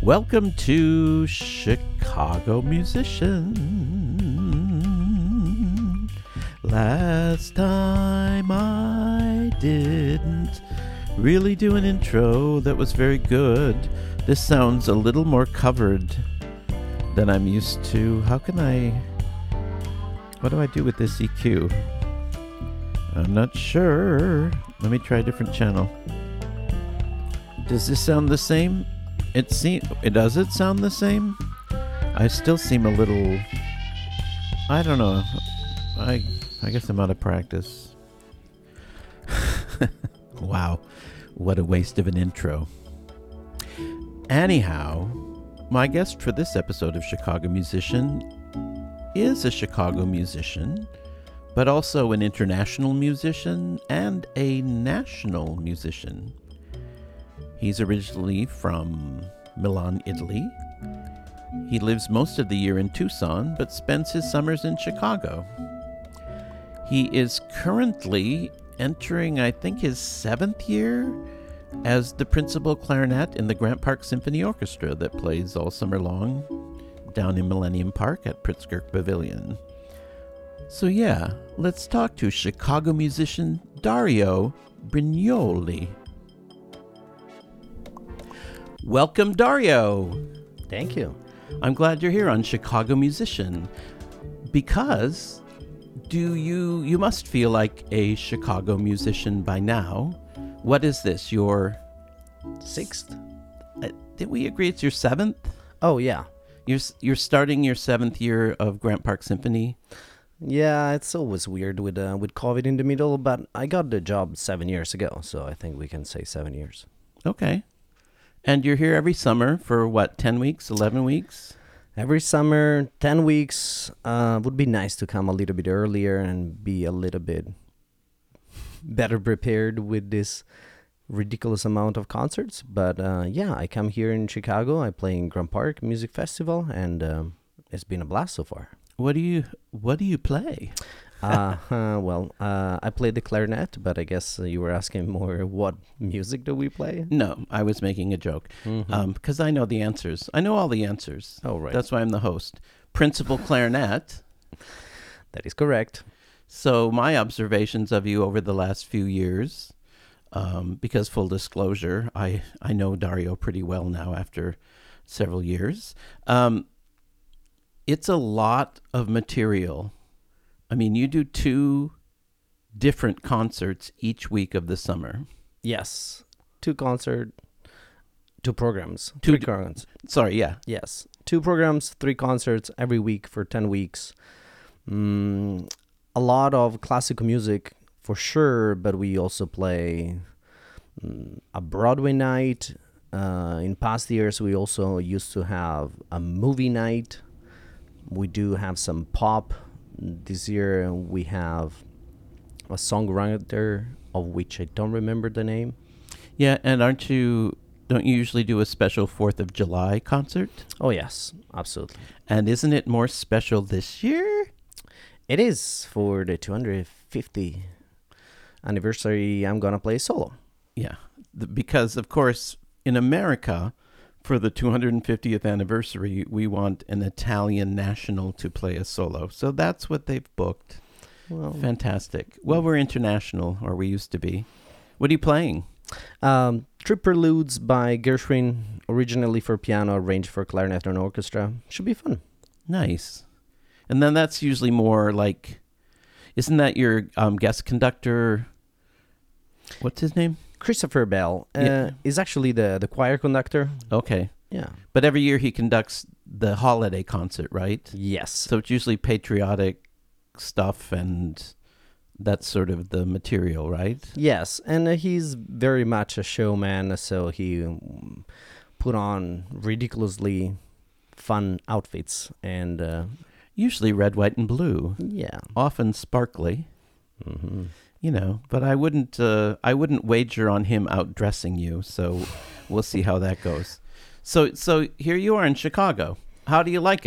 Welcome to Chicago Musician. Last time I didn't really do an intro that was very good. This sounds a little more covered than I'm used to. What do I do with this EQ? I'm not sure. Let me try a different channel. Does this sound the same? Does it sound the same? I still seem a little, I don't know. I guess I'm out of practice. Wow, what a waste of an intro. Anyhow, my guest for this episode of Chicago Musician is a Chicago musician, but also an international musician and a national musician. He's originally from Milan, Italy. He lives most of the year in Tucson, but spends his summers in Chicago. He is currently entering, I think, his 7th year as the principal clarinet in the Grant Park Symphony Orchestra that plays all summer long down in Millennium Park at Pritzker Pavilion. So yeah, let's talk to Chicago musician Dario Brignoli. Welcome, Dario. Thank you. I'm glad you're here on Chicago Musician because you must feel like a Chicago musician by now. What is this, your 6th? Did we agree it's your 7th? Oh, yeah. You're starting your 7th year of Grant Park Symphony? Yeah, it's always weird with COVID in the middle, but I got the job 7 years ago, so I think we can say 7 years. Okay. And you're here every summer for what, 10 weeks, 11 weeks? Every summer, 10 weeks. Would be nice to come a little bit earlier and be a little bit better prepared with this ridiculous amount of concerts. But yeah, I come here in Chicago. I play in Grant Park Music Festival, and it's been a blast so far. What do you play? I play the clarinet, but I guess you were asking more what music do we play? No, I was making a joke. Because I know the answers. I know all the answers. Oh, right. That's why I'm the host. Principal clarinet. That is correct. So my observations of you over the last few years, because full disclosure, I know Dario pretty well now after several years. It's a lot of material. I mean, you do 2 different concerts each week of the summer. Yes. 2 programs. 3 programs. Sorry, yeah. Yes. 2 programs, 3 concerts every week for 10 weeks. A lot of classical music for sure, but we also play a Broadway night. In past years, we also used to have a movie night. We do have some pop. This year we have a songwriter of which I don't remember the name. Yeah, and don't you usually do a special 4th of July concert? Oh, yes, absolutely. And isn't it more special this year? It is. For the 250th anniversary, I'm going to play solo. Yeah, because, of course, in America, for the 250th anniversary, we want an Italian national to play a solo. So that's what they've booked. Well, fantastic. Well, we're international, or we used to be. What are you playing? 3 Preludes by Gershwin, originally for piano, arranged for clarinet and orchestra. Should be fun. Nice. And then that's usually more like, isn't that your guest conductor? What's his name? Christopher Bell is actually the choir conductor. Okay. Yeah. But every year he conducts the holiday concert, right? Yes. So it's usually patriotic stuff, and that's sort of the material, right? Yes, and he's very much a showman, so he put on ridiculously fun outfits, and usually red, white, and blue. Yeah. Often sparkly. Mm-hmm. You know, but I wouldn't wager on him outdressing you, so we'll see how that goes. So here you are in Chicago. How do you like it?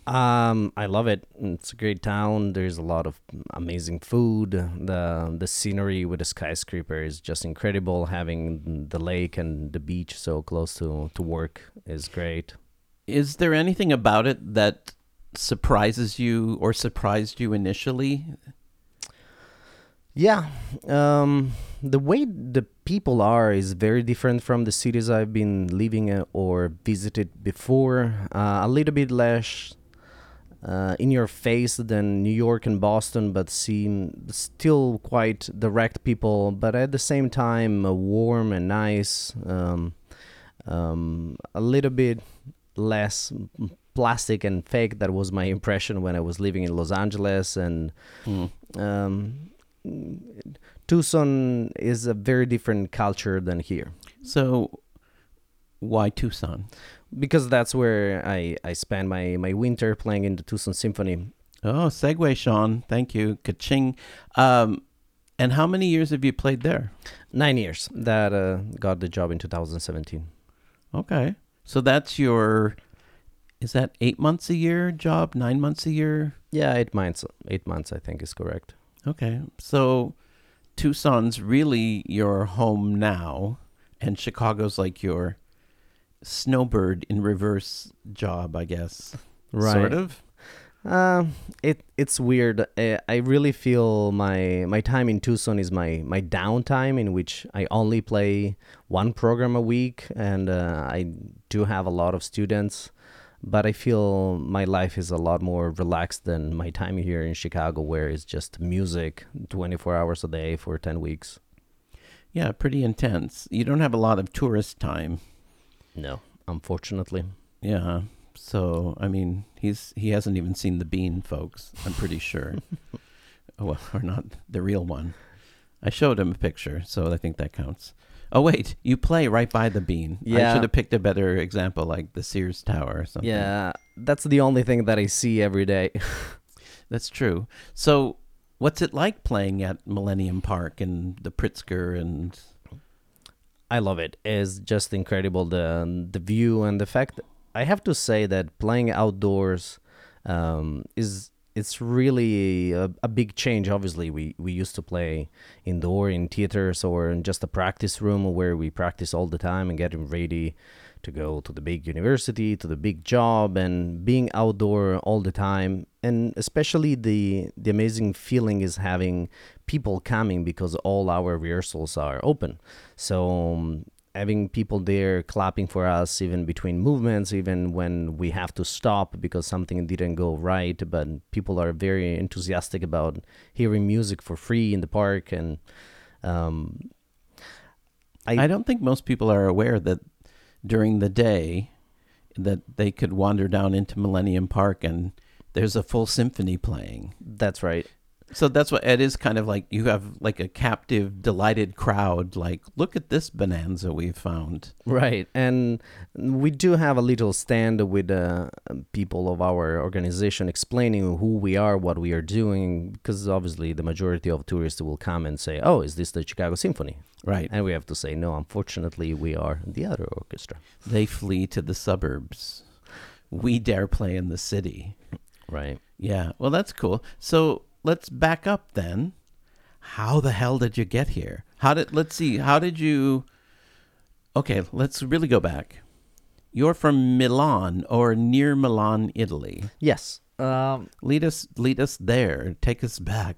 I love it. It's a great town. There's a lot of amazing food. The scenery with the skyscraper is just incredible. Having the lake and the beach so close to work is great. Is there anything about it that surprises you or surprised you initially? Yeah, the way the people are is very different from the cities I've been living or visited before. A little bit less in your face than New York and Boston, but seem still quite direct people, but at the same time warm and nice. A little bit less plastic and fake. That was my impression when I was living in Los Angeles. And um, Tucson is a very different culture than here. So, why Tucson? Because that's where I spent my winter playing in the Tucson Symphony. Oh, segue, Sean. Thank you. Ka-ching. And how many years have you played there? 9 years. That got the job in 2017. Okay. So that's is that 8 months a year job, 9 months a year? Yeah, 8 months. 8 months, I think, is correct. Okay. So Tucson's really your home now, and Chicago's like your snowbird in reverse job, I guess. Right. Sort of. It's weird. I really feel my time in Tucson is my downtime, in which I only play one program a week, and I do have a lot of students. But I feel my life is a lot more relaxed than my time here in Chicago, where it's just music 24 hours a day for 10 weeks. Yeah, pretty intense. You don't have a lot of tourist time. No, unfortunately. Yeah. So, I mean, he hasn't even seen the bean, folks. I'm pretty sure. Well, or not the real one. I showed him a picture, so I think that counts. Oh, wait, you play right by the bean. Yeah. I should have picked a better example, like the Sears Tower or something. Yeah, that's the only thing that I see every day. That's true. So, what's it like playing at Millennium Park and the Pritzker and... I love it. It's just incredible, the view and the fact. I have to say that playing outdoors it's really a big change. Obviously, we used to play indoor in theaters or in just a practice room where we practice all the time and getting ready to go to the big university, to the big job, and being outdoor all the time. And especially the amazing feeling is having people coming, because all our rehearsals are open. So having people there clapping for us, even between movements, even when we have to stop because something didn't go right, but people are very enthusiastic about hearing music for free in the park. And I don't think most people are aware that during the day that they could wander down into Millennium Park and there's a full symphony playing. That's right. So that's what it is, kind of like you have like a captive, delighted crowd, like, look at this bonanza we've found. Right. And we do have a little stand with people of our organization explaining who we are, what we are doing, because obviously the majority of tourists will come and say, oh, is this the Chicago Symphony? Right. And we have to say, no, unfortunately, we are the other orchestra. They flee to the suburbs. We dare play in the city. Right. Yeah. Well, that's cool. So let's back up then. How the hell did you get here? Let's really go back. You're from Milan, or near Milan, Italy. Yes. Lead us there. Take us back.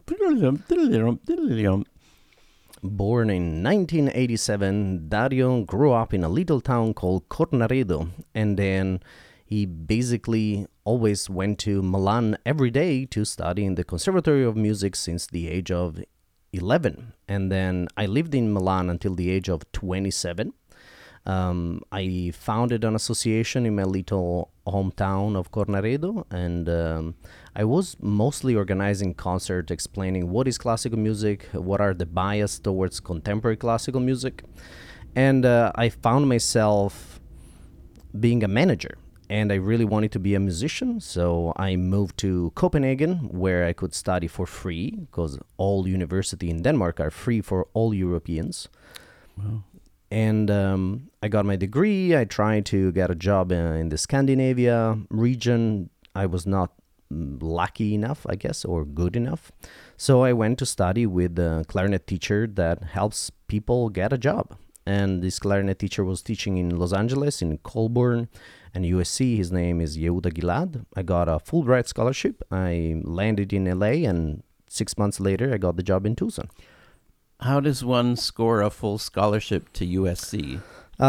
Born in 1987, Dario grew up in a little town called Cornaredo, and then he basically always went to Milan every day to study in the Conservatory of Music since the age of 11. And then I lived in Milan until the age of 27. I founded an association in my little hometown of Cornaredo, and I was mostly organizing concerts, explaining what is classical music, what are the bias towards contemporary classical music. And I found myself being a manager, and I really wanted to be a musician, so I moved to Copenhagen, where I could study for free, because all universities in Denmark are free for all Europeans. Wow. And I got my degree. I tried to get a job in the Scandinavia region. I was not lucky enough, I guess, or good enough. So I went to study with a clarinet teacher that helps people get a job. And this clarinet teacher was teaching in Los Angeles, in Colburn, and USC. His name is Yehuda Gilad. I got a Fulbright scholarship. I landed in LA, and 6 months later, I got the job in Tucson. How does one score a full scholarship to USC?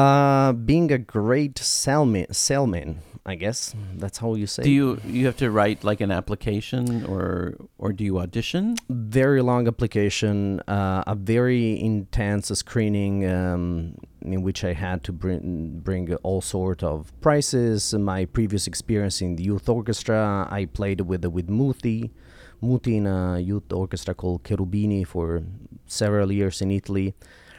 Being a great salesman, I guess that's how you say. Do you have to write like an application, or do you audition? Very long application, a very intense screening in which I had to bring all sort of prices. My previous experience in the youth orchestra, I played with Muti in a youth orchestra called Cherubini for several years in Italy.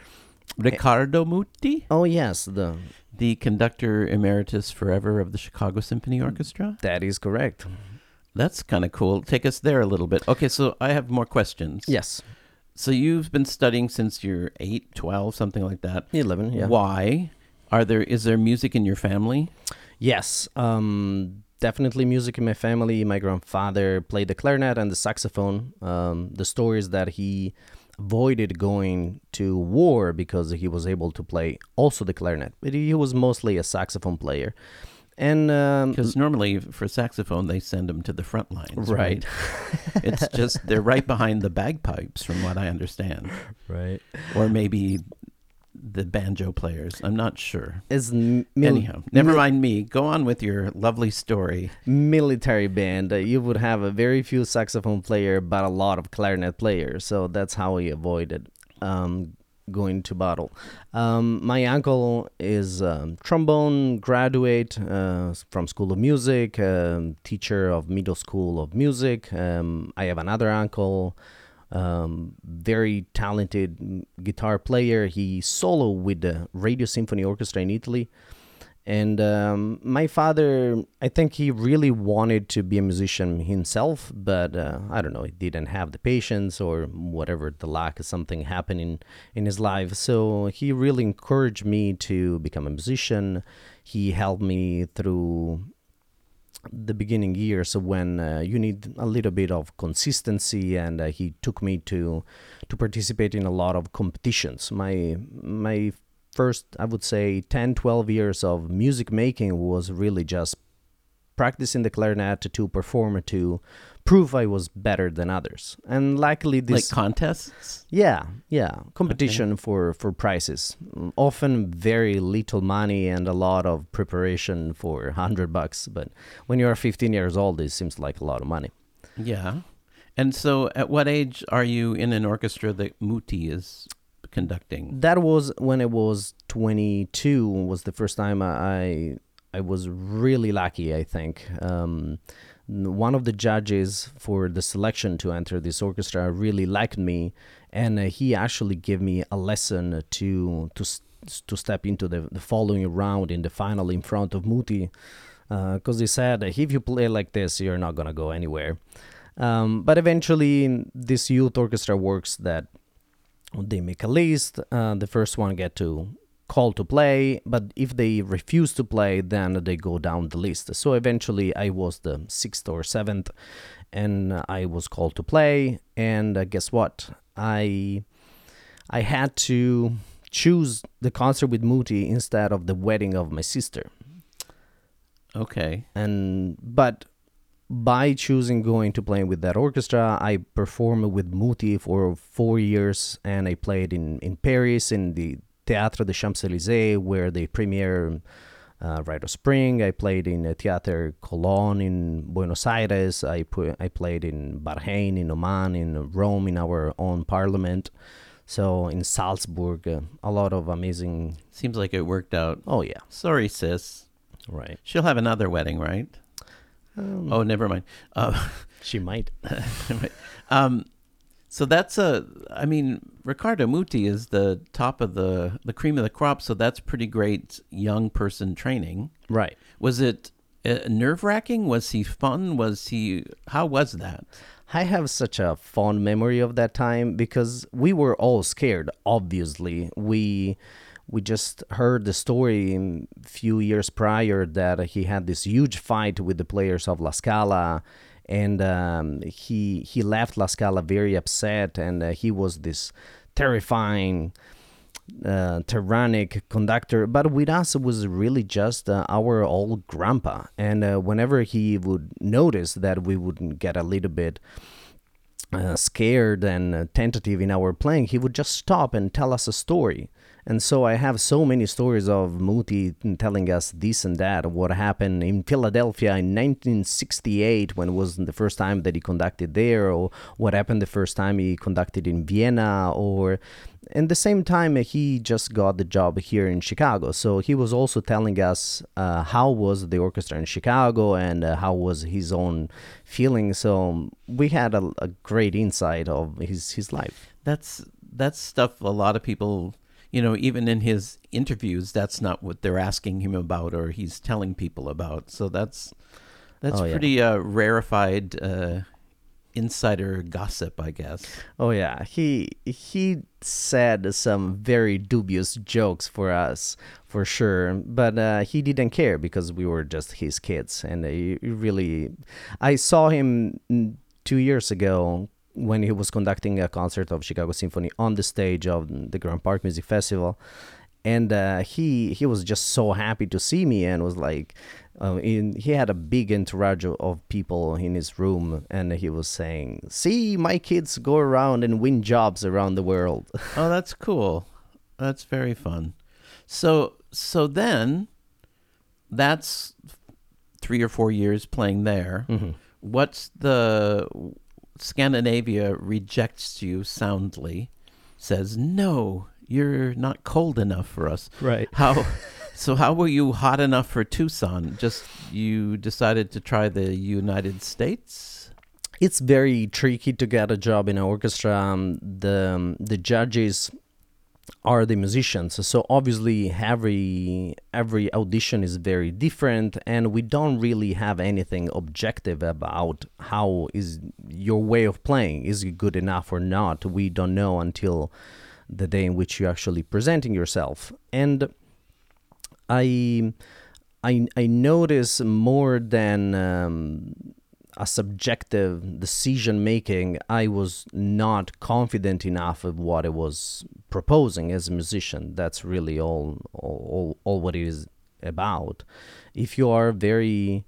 Riccardo Muti? Oh yes, the conductor emeritus forever of the Chicago Symphony Orchestra? That is correct. That's kind of cool. Take us there a little bit. Okay, so I have more questions. Yes. So you've been studying since you're 8, 12, something like that. 11, yeah. Why? Is there music in your family? Yes. Definitely music in my family. My grandfather played the clarinet and the saxophone. The story is that he avoided going to war because he was able to play also the clarinet, but he was mostly a saxophone player. And because normally for saxophone they send them to the front lines, right? It's just they're right behind the bagpipes, from what I understand, right? Or maybe the banjo players. I'm not sure. Anyhow, never mind me. Go on with your lovely story. Military band. You would have a very few saxophone player, but a lot of clarinet players. So that's how we avoided going to battle. My uncle is trombone graduate from School of Music, teacher of middle school of music. I have another uncle, very talented guitar player. He soloed with the Radio Symphony Orchestra in Italy. And my father, I think he really wanted to be a musician himself, but I don't know, he didn't have the patience or whatever, the lack of something happening in his life. So he really encouraged me to become a musician. He helped me through the beginning years when you need a little bit of consistency, and he took me to participate in a lot of competitions. My first, I would say, 10-12 years of music making was really just practicing the clarinet to perform, to prove I was better than others. And luckily this... Like contests? Yeah. Competition for prizes. Often very little money and a lot of preparation for $100. But when you are 15 years old, it seems like a lot of money. Yeah. And so at what age are you in an orchestra that Muti is conducting? That was when I was 22, was the first time I was really lucky, I think. One of the judges for the selection to enter this orchestra really liked me, and he actually gave me a lesson to step into the following round in the final in front of Muti, because he said, if you play like this, you're not going to go anywhere. But eventually, this youth orchestra works that they make a list. The first one get to call to play, but if they refuse to play, then they go down the list. So eventually I was the 6th or 7th, and I was called to play. And guess what? I had to choose the concert with Muti instead of the wedding of my sister. Okay. But by choosing going to play with that orchestra, I performed with Muti for 4 years, and I played in Paris in the Théâtre des Champs-Élysées, where they premiere Rite of Spring. I played in Théâtre Colón in Buenos Aires. I played in Bahrain, in Oman, in Rome, in our own parliament. So in Salzburg, a lot of amazing... Seems like it worked out. Oh, yeah. Sorry, sis. Right. She'll have another wedding, right? Oh, never mind. She might. So that's Riccardo Muti is the top of the cream of the crop, so that's pretty great young person training. Right. Was it nerve-wracking? Was he fun? How was that? I have such a fond memory of that time because we were all scared, obviously. We we just heard the story a few years prior that he had this huge fight with the players of La Scala, and he left La Scala very upset, and he was this terrifying, tyrannic conductor. But with us, it was really just our old grandpa, and whenever he would notice that we would get a little bit scared and tentative in our playing, he would just stop and tell us a story. And so I have so many stories of Muti telling us this and that, what happened in Philadelphia in 1968 when it was the first time that he conducted there, or what happened the first time he conducted in Vienna, or at the same time he just got the job here in Chicago. So he was also telling us how was the orchestra in Chicago and how was his own feeling. So we had a great insight of his life. That's stuff a lot of people, even in his interviews, that's not what they're asking him about or he's telling people about. So that's pretty rarefied insider gossip, I guess. Oh yeah, he said some very dubious jokes for us, for sure, but he didn't care because we were just his kids, and I saw him 2 years ago when he was conducting a concert of Chicago Symphony on the stage of the Grand Park Music Festival, and he was just so happy to see me, and was like, he had a big entourage of people in his room, and he was saying, "See, my kids go around and win jobs around the world." Oh, that's cool. That's very fun. So then, that's 3 or 4 years playing there. Mm-hmm. What's the Scandinavia rejects you soundly, says, "No, you're not cold enough for us." Right. How were you hot enough for Tucson? Just you decided to try the United States? It's very tricky to get a job in an orchestra. The judges are the musicians, so obviously every audition is very different, and we don't really have anything objective about how is your way of playing, is it good enough or not. We don't know until the day in which you're actually presenting yourself. And I notice more than a subjective decision making, I was not confident enough of what I was proposing as a musician. That's really all what it is about. If you are very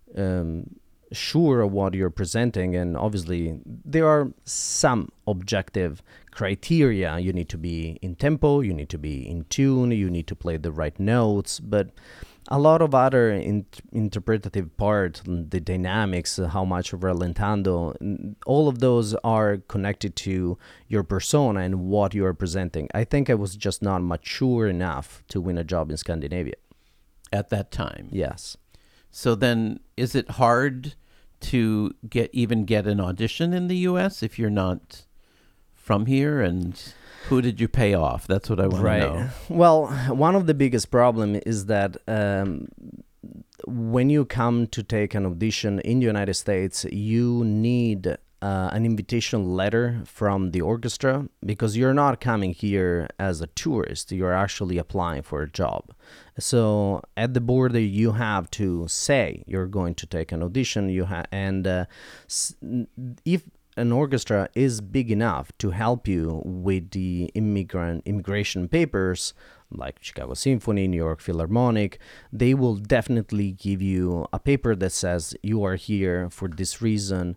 sure of what you're presenting, and obviously there are some objective criteria. You need to be in tempo, you need to be in tune, you need to play the right notes, but a lot of other interpretative part, the dynamics, how much of rallentando, all of those are connected to your persona and what you are presenting. I think I was just not mature enough to win a job in Scandinavia. At that time? Yes. So then, is it hard to get an audition in the U.S. if you're not from here? And who did you pay off? That's what I want to know. Well, one of the biggest problem is that when you come to take an audition in the United States, you need an invitation letter from the orchestra, because you're not coming here as a tourist. You're actually applying for a job. So at the border, you have to say you're going to take an audition. If an orchestra is big enough to help you with the immigration papers, like Chicago Symphony, New York Philharmonic, they will definitely give you a paper that says you are here for this reason,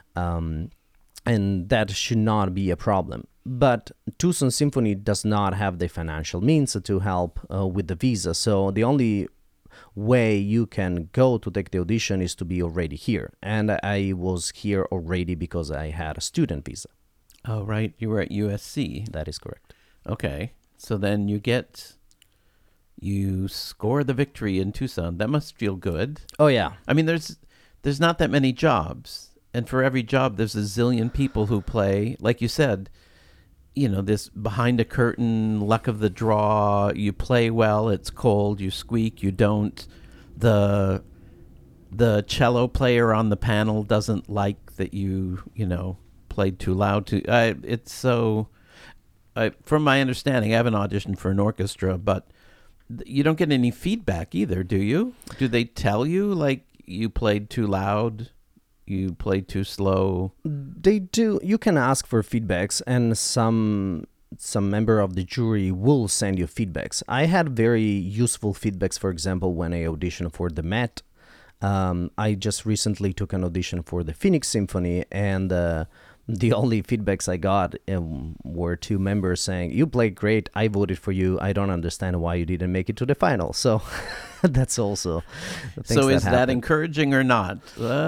and that should not be a problem. But Tucson Symphony does not have the financial means to help with the visa, so the only way you can go to take the audition is to be already here. And I was here already because I had a student visa. Oh, right. You were at USC. That is correct. Okay. So then you score the victory in Tucson. That must feel good. Oh, yeah. I mean, there's not that many jobs. And for every job, there's a zillion people who play. Like you said, this behind a curtain, luck of the draw. You play well, it's cold, you squeak, you don't. The cello player on the panel doesn't like that you played too loud. It's so... from my understanding, I haven't auditioned for an orchestra, but you don't get any feedback either, do you? Do they tell you, like, you played too loud, you played too slow? They do. You can ask for feedbacks, and some member of the jury will send you feedbacks. I had very useful feedbacks, for example, when I auditioned for the Met. I just recently took an audition for the Phoenix Symphony, and the only feedbacks I got were two members saying, "You played great. I voted for you. I don't understand why you didn't make it to the final." So that's also things So is that happen. encouraging or not?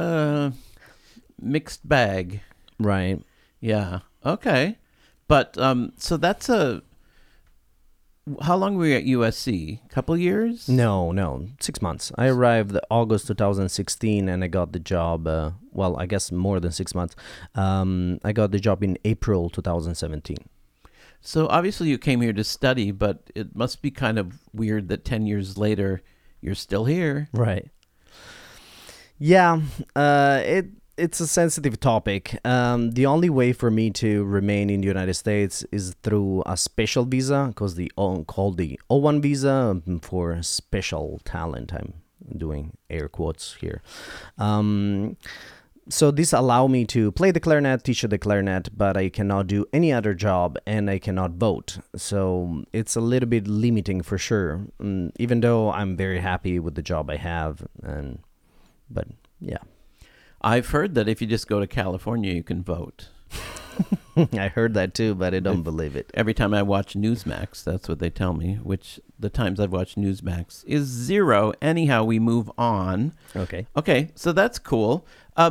Mixed bag. Right. Yeah. Okay. But so that's how long were you at USC? Couple years? No, 6 months. I arrived August 2016, and I got the job. Well, I guess more than 6 months. I got the job in April 2017. So obviously you came here to study, but it must be kind of weird that 10 years later you're still here. Right. Yeah. It's a sensitive topic. The only way for me to remain in the United States is through a special visa, called the O1 visa, for special talent. I'm doing air quotes here. So this allow me to play the clarinet, teach the clarinet, but I cannot do any other job, and I cannot vote. So it's a little bit limiting for sure. Even though I'm very happy with the job I have, but yeah. I've heard that if you just go to California, you can vote. I heard that too, but I don't believe it. Every time I watch Newsmax, that's what they tell me, which the times I've watched Newsmax is 0. Anyhow, we move on. Okay, so that's cool.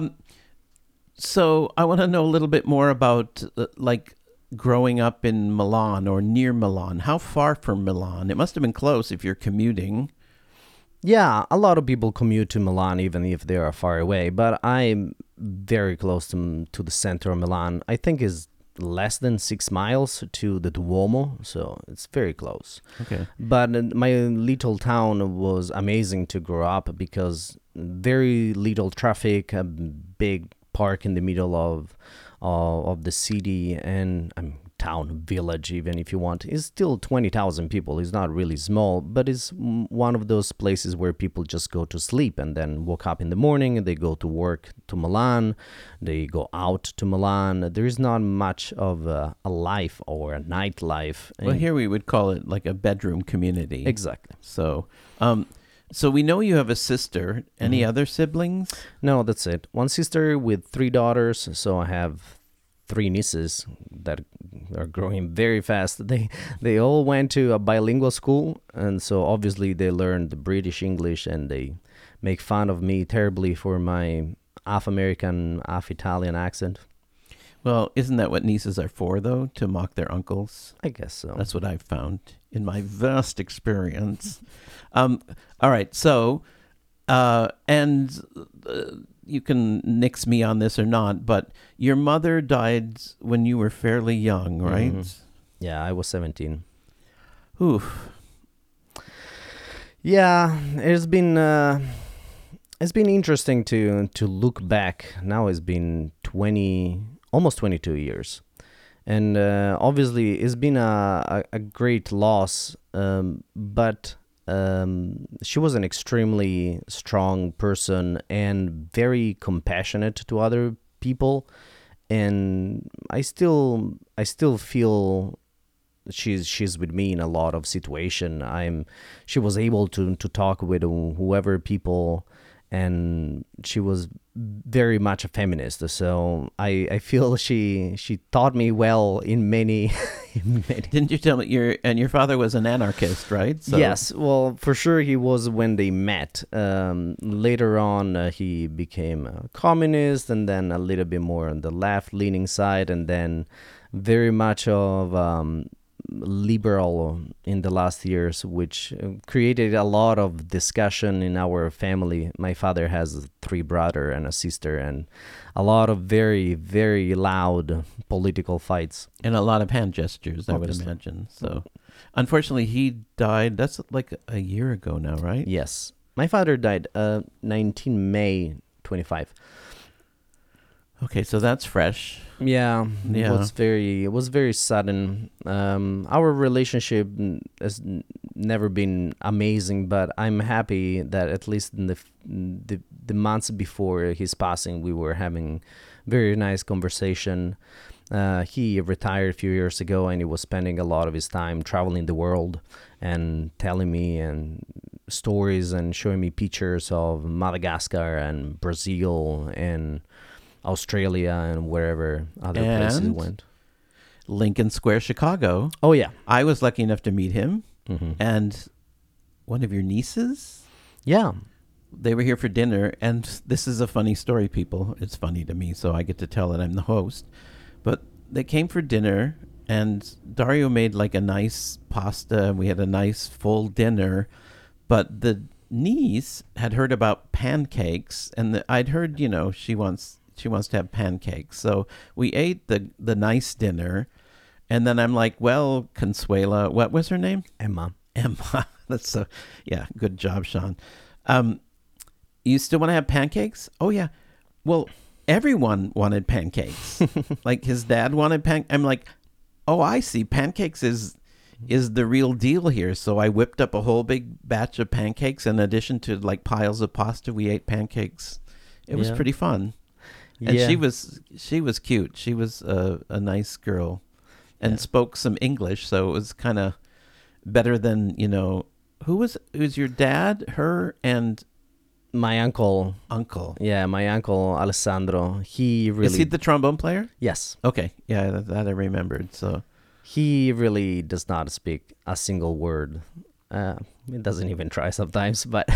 So I want to know a little bit more about like growing up in Milan or near Milan. How far from Milan? It must have been close if you're commuting. Yeah, a lot of people commute to Milan even if they are far away, but I'm very close to the center of Milan. I think is less than 6 miles to the Duomo, so it's very close. Okay. But my little town was amazing to grow up because very little traffic, a big park in the middle of the city, and town, village, even if you want, is still 20,000 people. It's not really small, but it's one of those places where people just go to sleep and then woke up in the morning and they go to work to Milan, they go out to Milan. There is not much of a life or a nightlife. Well, here we would call it like a bedroom community. Exactly. So, so we know you have a sister. Any other siblings? No, that's it. One sister with 3 daughters, so I have 3 nieces that are growing very fast. They all went to a bilingual school, and so obviously they learned the British English, and they make fun of me terribly for my half American, half Italian accent. Well, isn't that what nieces are for, though? To mock their uncles? I guess so. That's what I've found in my vast experience. All right, so, and you can nix me on this or not, but your mother died when you were fairly young, right? Mm-hmm. Yeah, I was 17. Oof. Yeah, it's been interesting to look back. Now it's been almost 22 years. And obviously it's been a great loss, but she was an extremely strong person and very compassionate to other people, and I still feel she's with me in a lot of situation. She was able to talk with whoever people, and she was very much a feminist. So I feel she taught me well in many. Didn't you tell me your father was an anarchist, right? So. Yes, well, for sure he was when they met. Later on, he became a communist, and then a little bit more on the left-leaning side, and then very much of liberal in the last years, which created a lot of discussion in our family. My father has 3 brothers and a sister, and a lot of very, very loud political fights. And a lot of hand gestures, obviously. I would imagine. So, unfortunately, he died, that's like a year ago now, right? Yes. My father died 19 May 25. Okay, so that's fresh. Yeah, Yeah. it was very sudden. Our relationship has never been amazing, but I'm happy that at least in the months before his passing, we were having very nice conversation. He retired a few years ago, and he was spending a lot of his time traveling the world and telling me and stories and showing me pictures of Madagascar and Brazil and Australia and wherever other places And went. Lincoln Square, Chicago. Oh yeah. I was lucky enough to meet him. Mm-hmm. And one of your nieces, Yeah. they were here for dinner. And this is a funny story, people. It's funny to me, so I get to tell it. I'm the host. But they came for dinner, and Dario made like a nice pasta, and we had a nice full dinner. But the niece had heard about pancakes, and I'd heard, she wants to have pancakes. So we ate the nice dinner, and then I'm like, well, Consuela, what was her name? Emma. Emma. That's so, yeah, good job, Sean. You still want to have pancakes? Oh yeah. Well, everyone wanted pancakes. Like his dad wanted pancakes. I'm like, oh, I see. Pancakes is the real deal here. So I whipped up a whole big batch of pancakes. In addition to like piles of pasta, we ate pancakes. It was Yeah. pretty fun. And Yeah. she was cute. She was a nice girl, and Yeah. spoke some English, so it was kind of better than who was your dad, her, and My uncle. uncle. Yeah, my uncle Alessandro. He really. Is he the trombone player? Yes. Okay, yeah, that I remembered. So He really does not speak a single word. He doesn't even try sometimes. But,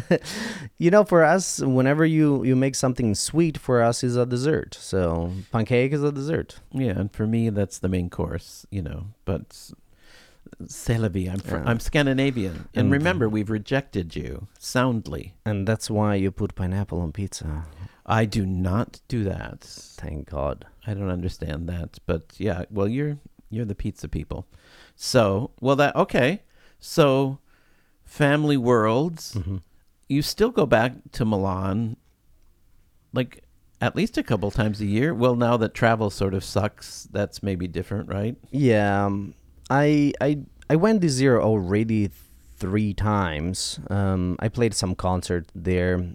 for us, whenever you make something sweet, for us is a dessert. So pancake is a dessert. yeah, and for me that's the main course, But c'est la vie. I'm Scandinavian, and And- remember, we've rejected you soundly. And that's why you put pineapple on pizza. I do not do that. Thank God. I don't understand that, but yeah. Well, you're the pizza people, so okay. So, family worlds. Mm-hmm. You still go back to Milan, like at least a couple times a year. Well, now that travel sort of sucks, that's maybe different, right? Yeah, I went this year already 3 times. I played some concert there.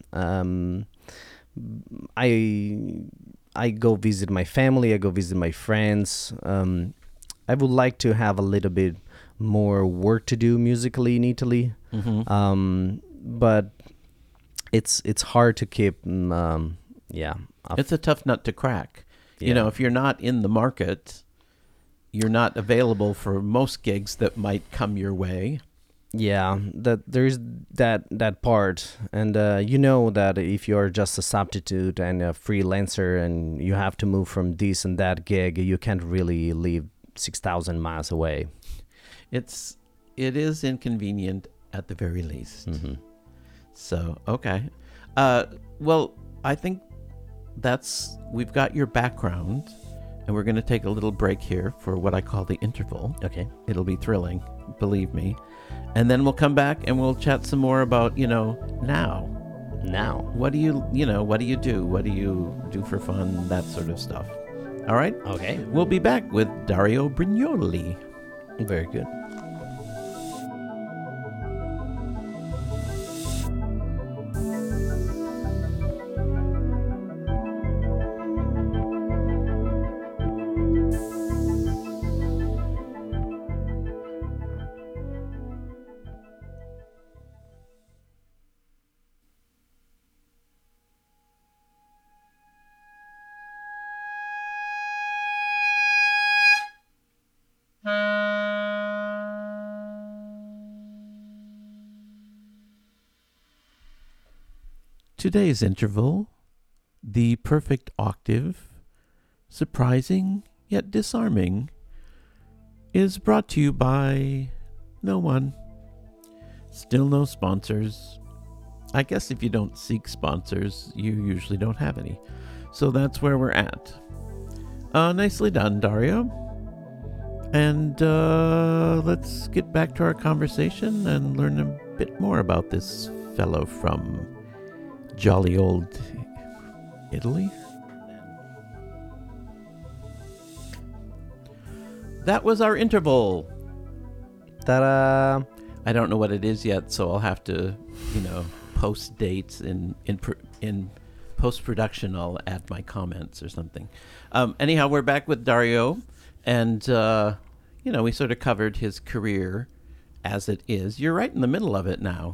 I go visit my family. I go visit my friends. I would like to have a little bit more work to do musically in Italy. Mm-hmm. But it's hard to keep. It's a tough nut to crack. Yeah. If you're not in the market, you're not available for most gigs that might come your way. Yeah, that there's that part, and that if you're just a substitute and a freelancer, and you have to move from this and that gig, you can't really live 6,000 miles away. It is inconvenient at the very least. Mm-hmm. So okay, well, I think we've got your background, and we're going to take a little break here for what I call the interval. Okay. It'll be thrilling, believe me. And then we'll come back and we'll chat some more about, now. Now. What do you do? What do you do for fun? That sort of stuff. All right? Okay. We'll be back with Dario Brignoli. Very good. Today's interval, the perfect octave, surprising yet disarming, is brought to you by no one. Still no sponsors. I guess if you don't seek sponsors, you usually don't have any. So that's where we're at. Nicely done, Dario. And let's get back to our conversation and learn a bit more about this fellow from jolly old Italy. That was our interval. Ta-da! I don't know what it is yet, so I'll have to, post dates in post production. I'll add my comments or something. Anyhow, we're back with Dario, and we sort of covered his career as it is. You're right in the middle of it now.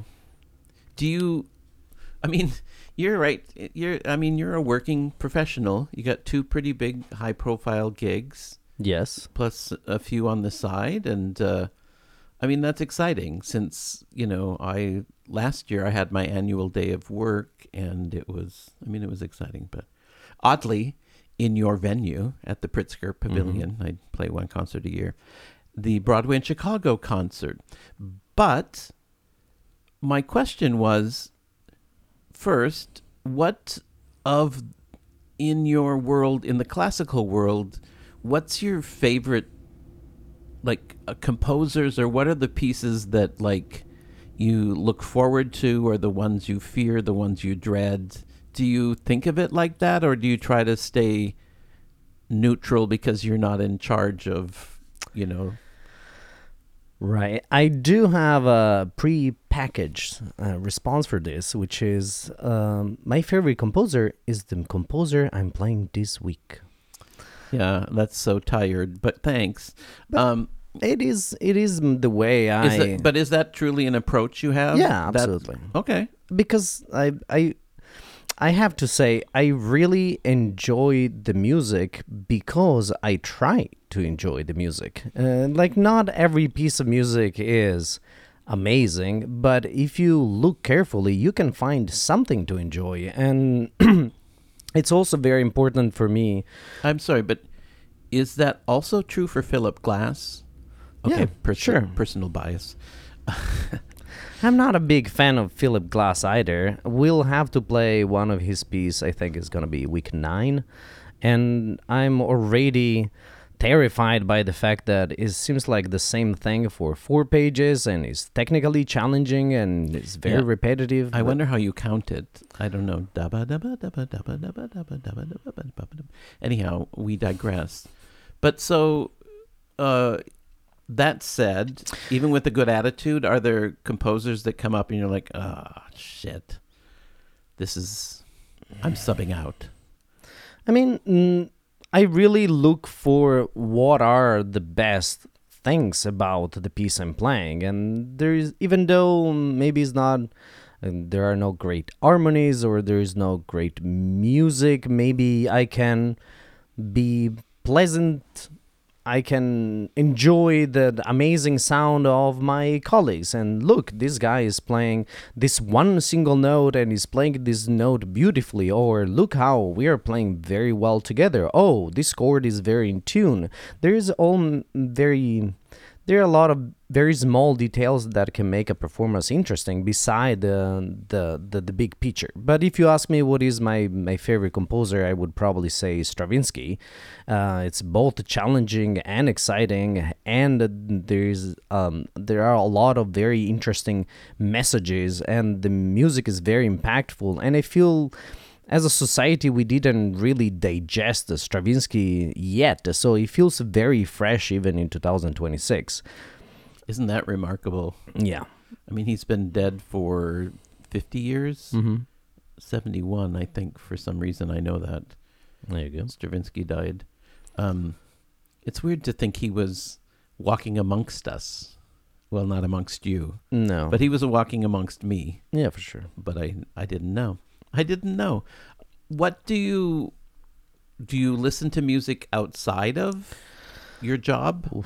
You're right. You're a working professional. You got 2 pretty big, high-profile gigs. Yes. Plus a few on the side, and that's exciting. Since last year I had my annual day of work, and it was exciting. But oddly, in your venue at the Pritzker Pavilion, I play 1 concert a year, the Broadway in Chicago concert. But my question was, first, what of in your world, in the classical world, what's your favorite, composers, or what are the pieces that, you look forward to, or the ones you fear, the ones you dread? Do you think of it like that, or do you try to stay neutral because you're not in charge of, Right. I do have a pre-packaged response for this, which is my favorite composer is the composer I'm playing this week. Yeah, that's so tired, but thanks. It is the way But is that truly an approach you have? Yeah, absolutely. Okay. Because I have to say, I really enjoy the music because I try to enjoy the music. Not every piece of music is amazing, but if you look carefully, you can find something to enjoy. And it's also very important for me. I'm sorry, but is that also true for Philip Glass? Okay, Yeah, sure. Personal bias. I'm not a big fan of Philip Glass either. We'll have to play one of his pieces, I think it's going to be week 9. And I'm already terrified by the fact that it seems like the same thing for 4 pages, and it's technically challenging, and it's very repetitive. I wonder how you count it. I don't know. Anyhow, we digress. But so... that said, even with a good attitude, are there composers that come up and you're like, shit, I'm subbing out? I really look for what are the best things about the piece I'm playing. And even though maybe it's not, there are no great harmonies or there is no great music, maybe I can be pleasant. I can enjoy the amazing sound of my colleagues. And look, this guy is playing this one single note and he's playing this note beautifully. Or look how we are playing very well together. Oh, this chord is very in tune. There are a lot of very small details that can make a performance interesting beside the big picture. But if you ask me what is my favorite composer, I would probably say Stravinsky. It's both challenging and exciting, and there are a lot of very interesting messages, and the music is very impactful. And I feel, as a society, we didn't really digest the Stravinsky yet, so it feels very fresh even in 2026. Isn't that remarkable? Yeah. He's been dead for 50 years? 71, I think, for some reason. I know that. There you go. Stravinsky died. It's weird to think he was walking amongst us. Well, not amongst you. No. But he was walking amongst me. Yeah, for sure. But I didn't know. What do you listen to music outside of your job?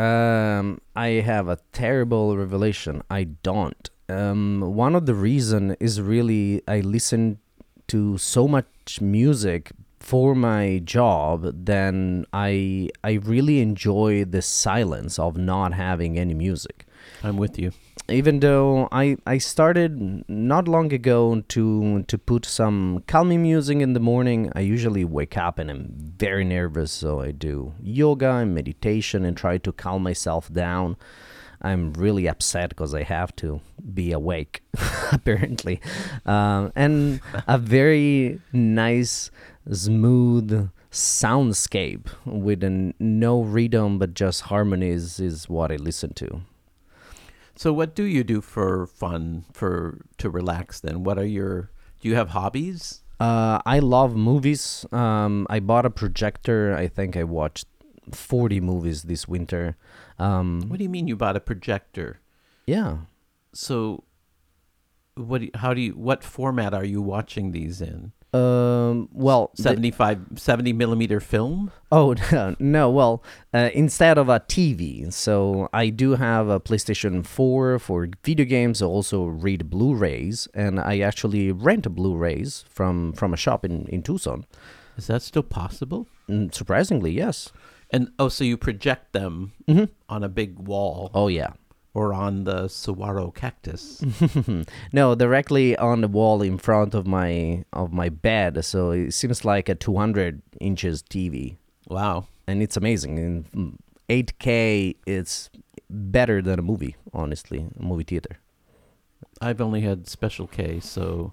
I have a terrible revelation. I don't. One of the reason is really I listen to so much music for my job, then I really enjoy the silence of not having any music. I'm with you. Even though I started not long ago to put some calming music in the morning, I usually wake up and I'm very nervous, so I do yoga and meditation and try to calm myself down. I'm really upset because I have to be awake, apparently. And a very nice, smooth soundscape with no rhythm but just harmonies is what I listen to. So what do you do for fun, to relax then? Do you have hobbies? I love movies. I bought a projector. I think I watched 40 movies this winter. What do you mean you bought a projector? Yeah. So what format are you watching these in? Well, 70 millimeter film? Oh, no. Well, instead of a TV, so I do have a PlayStation 4 for video games. I also read Blu-rays, and I actually rent Blu-rays from a shop in Tucson. Is that still possible? Surprisingly, yes. And so you project them on a big wall Oh, yeah. or on the saguaro cactus. No, directly on the wall in front of my bed. So it seems like a 200 inches TV, Wow. and it's amazing. In 8K, it's better than a movie. Honestly, a movie theater. I've only had Special K, so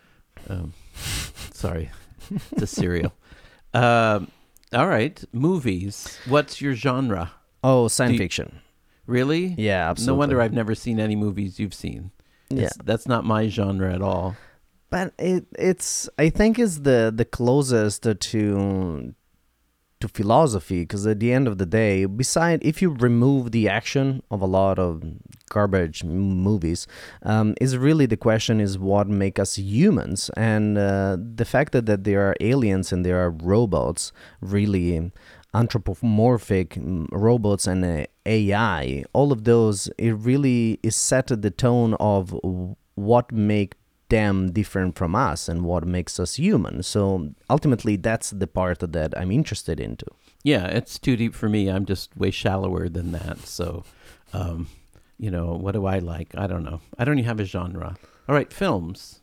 sorry. It's a cereal. All right, movies. What's your genre? Oh, science fiction. Really? Yeah, absolutely. No wonder I've never seen any movies you've seen. That's not my genre at all. But it's I think is the closest to philosophy, because at the end of the day, beside if you remove the action of a lot of garbage movies, is really the question is what make us humans, and the fact that there are aliens and there are robots, really anthropomorphic robots and AI, all of those, it really is set the tone of what make them different from us and what makes us human. So ultimately, that's the part that I'm interested into. Yeah, it's too deep for me. I'm just way shallower than that. So, what do I like? I don't know. I don't even have a genre. All right, films.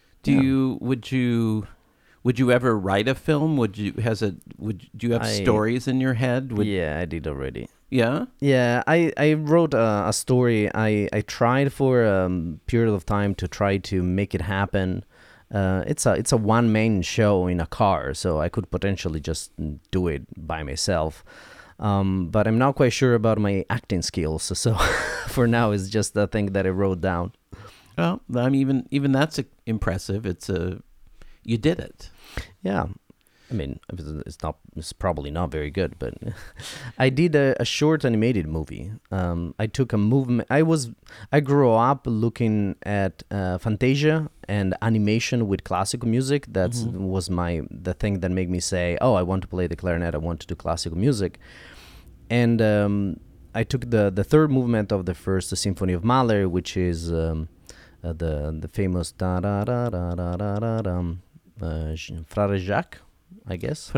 Would you ever write a film? Do you have stories in your head? Yeah, I did already. Yeah? Yeah, I wrote a story. I tried for a period of time to try to make it happen. It's a one-man show in a car, so I could potentially just do it by myself. But I'm not quite sure about my acting skills, so for now it's just a thing that I wrote down. Well, I mean, even that's impressive. You did it. Yeah. I mean, it's probably not very good, but I did a short animated movie. I took a movement. I grew up looking at Fantasia and animation with classical music. That was the thing that made me say, "Oh, I want to play the clarinet. I want to do classical music." And I took the third movement of the first Symphony of Mahler, which is the famous da da da da da da da Frère Jacques, I guess.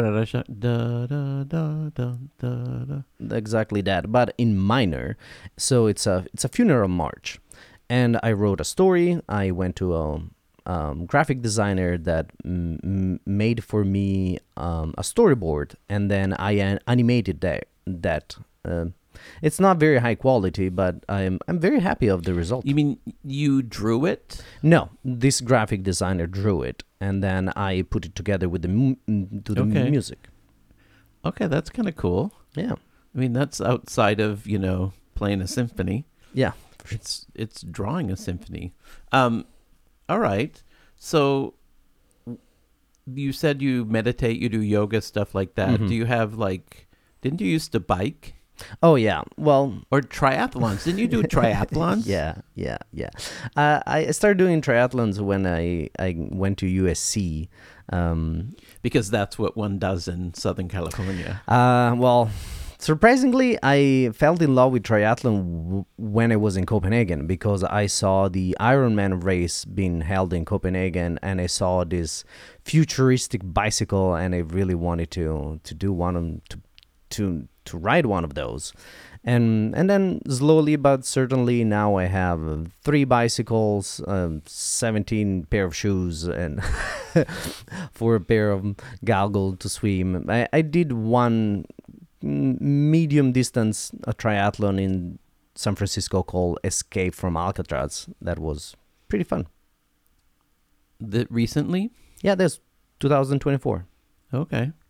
Exactly that, but in minor. So it's a funeral march, and I wrote a story. I went to a graphic designer that made for me a storyboard, and then I animated that. It's not very high quality, but I'm very happy of the result. You mean you drew it? No, this graphic designer drew it, and then I put it together with the music. Okay, that's kind of cool. Yeah. I mean, that's outside of, playing a symphony. Yeah. It's drawing a symphony. All right. So you said you meditate, you do yoga, stuff like that. Do you have didn't you used to bike? Oh, yeah. Well... Or triathlons. Didn't you do triathlons? Yeah. I started doing triathlons when I went to USC. Because that's what one does in Southern California. Well, surprisingly, I fell in love with triathlon when I was in Copenhagen, because I saw the Ironman race being held in Copenhagen, and I saw this futuristic bicycle, and I really wanted to do one to ride one of those. And then slowly but certainly now I have 3 bicycles, 17 pair of shoes, and 4 pair of goggles to swim. I did one medium distance triathlon in San Francisco called Escape from Alcatraz. That was pretty fun. Recently? Yeah, that's 2024. Okay.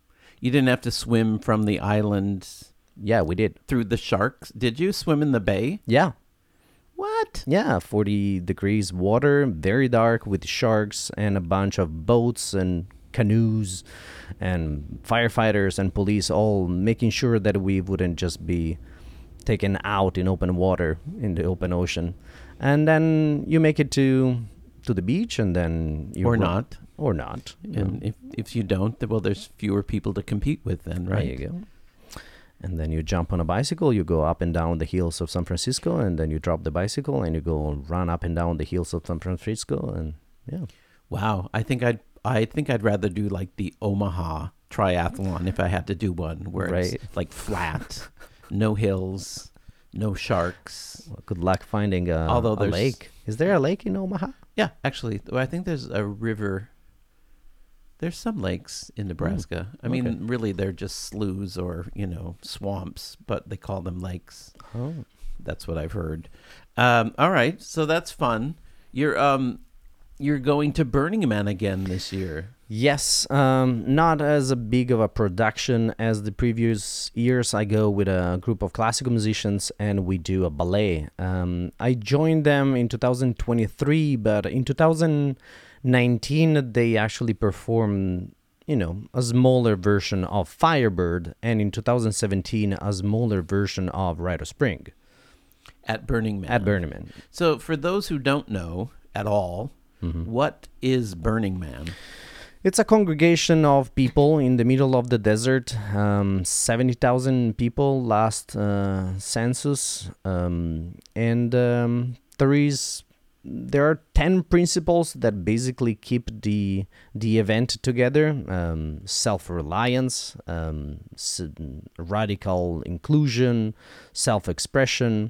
You didn't have to swim from the island Yeah, we did. through the sharks. Did you swim in the bay? Yeah. What? Yeah, 40 degrees water, very dark with sharks and a bunch of boats and canoes and firefighters and police all making sure that we wouldn't just be taken out in open water in the open ocean. And then you make it to the beach and then you Or run- not? Or not. And if you don't, well, there's fewer people to compete with then, right? There you go. And then you jump on a bicycle, you go up and down the hills of San Francisco, and then you drop the bicycle and you go run up and down the hills of San Francisco, and yeah. Wow. I think I'd rather do like the Omaha triathlon if I had to do one where Right. it's like flat, no hills, no sharks. Well, good luck finding Although a there's- lake. Is there a lake in Omaha? Yeah, actually, I think there's a river. There's some lakes in Nebraska. I mean, okay. really, they're just sloughs or, swamps, but they call them lakes. Oh. That's what I've heard. All right, so that's fun. You're going to Burning Man again this year. Yes, not as a big of a production as the previous years. I go with a group of classical musicians and we do a ballet. I joined them in 2023, but in 2019 they actually performed, a smaller version of Firebird, and in 2017 a smaller version of Rite of Spring At Burning Man. at Burning Man. So, for those who don't know at all, what is Burning Man? It's a congregation of people in the middle of the desert, 70,000 people last census, and there are 10 principles that basically keep the event together: self-reliance, radical inclusion, self-expression,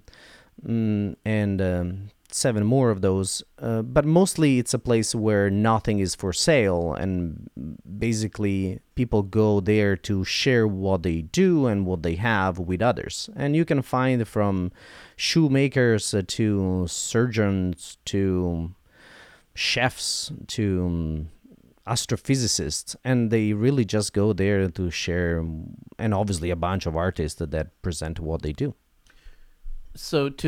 and 7 more of those, but mostly it's a place where nothing is for sale, and basically people go there to share what they do and what they have with others. And you can find from shoemakers to surgeons to chefs to astrophysicists, and they really just go there to share, and obviously a bunch of artists that present what they do. So, to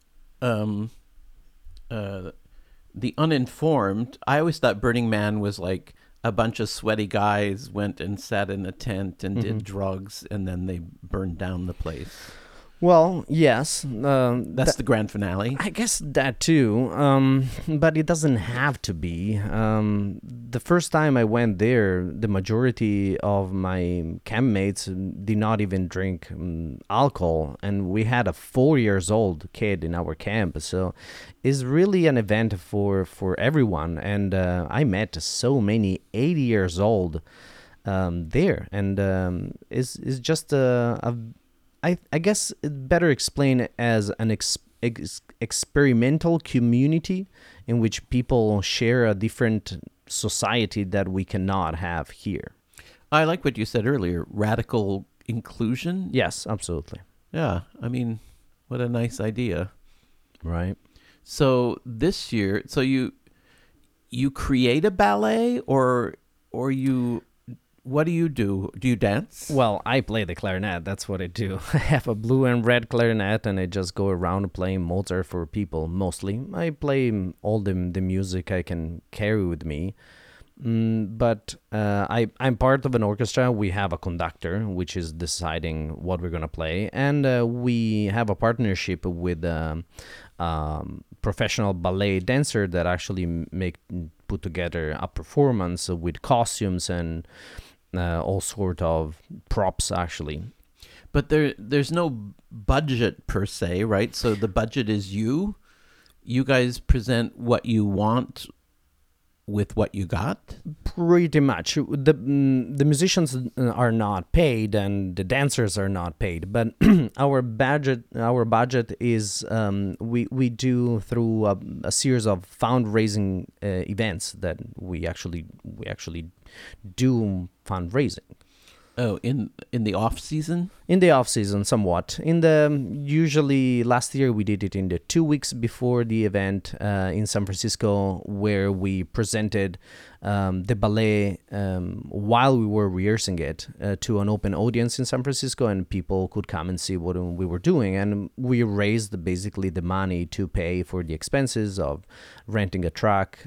the uninformed, I always thought Burning Man was like a bunch of sweaty guys went and sat in a tent and did drugs, and then they burned down the place. Well, yes, That's the grand finale. I guess that too, but it doesn't have to be. The first time I went there, the majority of my campmates did not even drink alcohol, and we had a 4-year-old kid in our camp. So it's really an event for everyone, and I met so many 80 years old there, and it's just I guess it better explained as an experimental community in which people share a different society that we cannot have here. I like what you said earlier, radical inclusion. Yes, absolutely. Yeah, I mean, what a nice idea. Right. So this year, so you create a ballet, or you, what do you do? Do you dance? Well, I play the clarinet. That's what I do. I have a blue and red clarinet, and I just go around playing Mozart for people, mostly. I play all the music I can carry with me. But I'm part of an orchestra. We have a conductor, which is deciding what we're going to play. And we have a partnership with professional ballet dancer that actually put together a performance with costumes and all sort of props, actually. But there's no budget per se, right? So the budget is you. You guys present what you want with what you got. Pretty much. The musicians are not paid and the dancers are not paid, but our budget is we do through a series of fundraising events that we actually do fundraising. Oh, in the off season? In the off season, somewhat. In the usually last year we did it in the 2 weeks before the event in San Francisco, where we presented the ballet while we were rehearsing it to an open audience in San Francisco, and people could come and see what we were doing. And we raised basically the money to pay for the expenses of renting a truck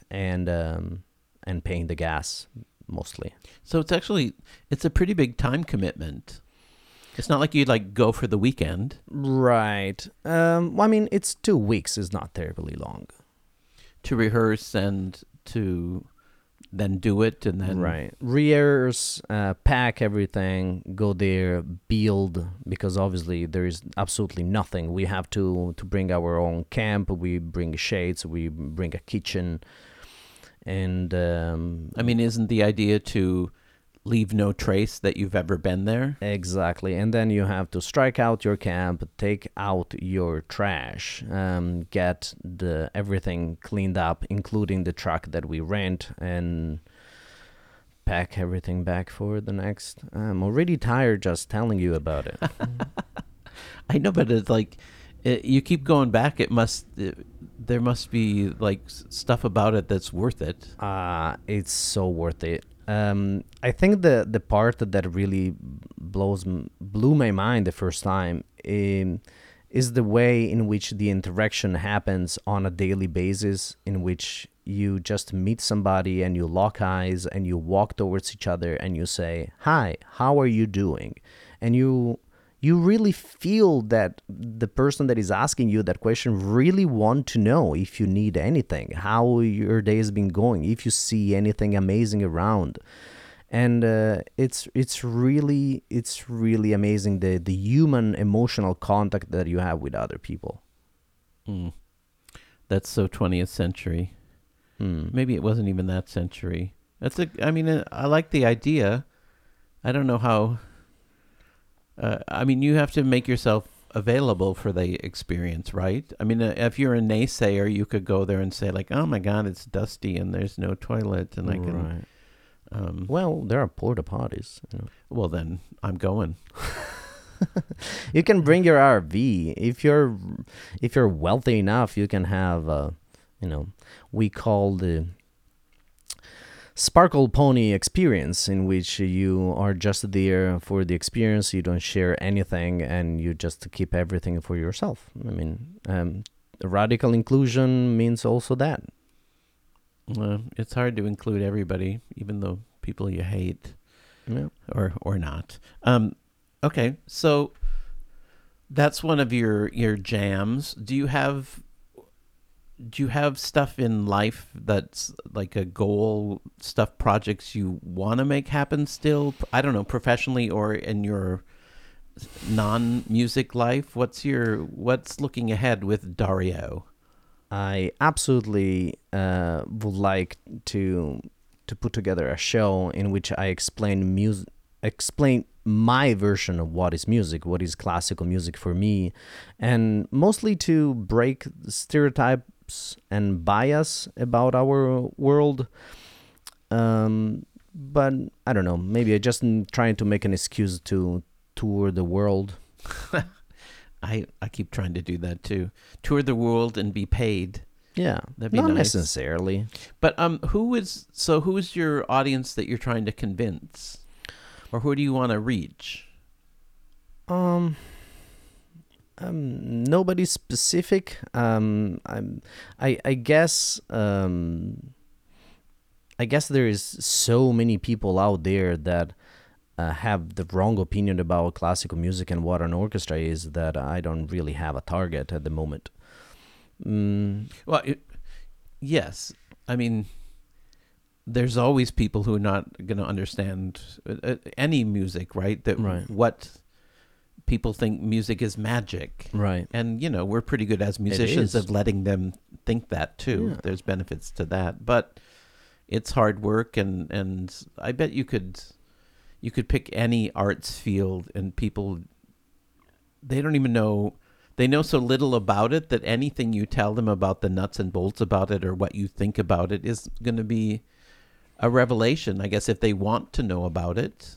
and paying the gas mostly. So it's a pretty big time commitment. It's not like you like go for the weekend. Right. Well, I mean, it's 2 weeks is not terribly long. To rehearse and to then do it and then... Right. Rehearse, pack everything, go there, build, because obviously there is absolutely nothing. We have to bring our own camp, we bring shades, we bring a kitchen. And I mean, isn't the idea to leave no trace that you've ever been there? Exactly. And then you have to strike out your camp, take out your trash, get everything cleaned up, including the truck that we rent, and pack everything back for the next. I'm already tired just telling you about it. I know, but it's like you keep going back. There must be like stuff about it that's worth it. It's so worth it. I think the part that really blew my mind the first time is the way in which the interaction happens on a daily basis, in which you just meet somebody and you lock eyes and you walk towards each other and you say, "Hi, how are you doing?" And you really feel that the person that is asking you that question really want to know if you need anything, how your day has been going, if you see anything amazing around. And it's really amazing the human emotional contact that you have with other people. That's so 20th century. Maybe it wasn't even that century. I like the idea. I don't know how. I mean, you have to make yourself available for the experience, right? I mean, if you're a naysayer, you could go there and say, like, "Oh my God, it's dusty and there's no toilet," and I can. Right. Well, there are porta potties. Well, then I'm going. You can bring your RV if you're wealthy enough. You can have, we call the Sparkle Pony experience, in which you are just there for the experience. You don't share anything, and you just keep everything for yourself. I mean, radical inclusion means also that. It's hard to include everybody, even though people you hate, or not. Okay, so that's one of your jams. Do you have stuff in life that's like a goal, stuff, projects you want to make happen still? I don't know, professionally or in your non-music life? What's looking ahead with Dario? I absolutely would like to put together a show in which I explain my version of what is music, what is classical music for me, and mostly to break stereotypes and bias about our world. But I don't know, maybe I just trying to make an excuse to tour the world. I keep trying to do that too. Tour the world and be paid. Yeah, that'd be not nice. necessarily. But who is your audience that you're trying to convince, or who do you want to reach? Nobody specific. I guess there is so many people out there that have the wrong opinion about classical music and what an orchestra is, that I don't really have a target at the moment. Well, yes. I mean, there's always people who are not going to understand any music, right? Right. What people think music is magic. Right. And, we're pretty good as musicians of letting them think that too. Yeah. There's benefits to that. But it's hard work, and I bet you could pick any arts field, and people, they don't even know. They know so little about it that anything you tell them about the nuts and bolts about it or what you think about it is going to be a revelation, I guess, if they want to know about it.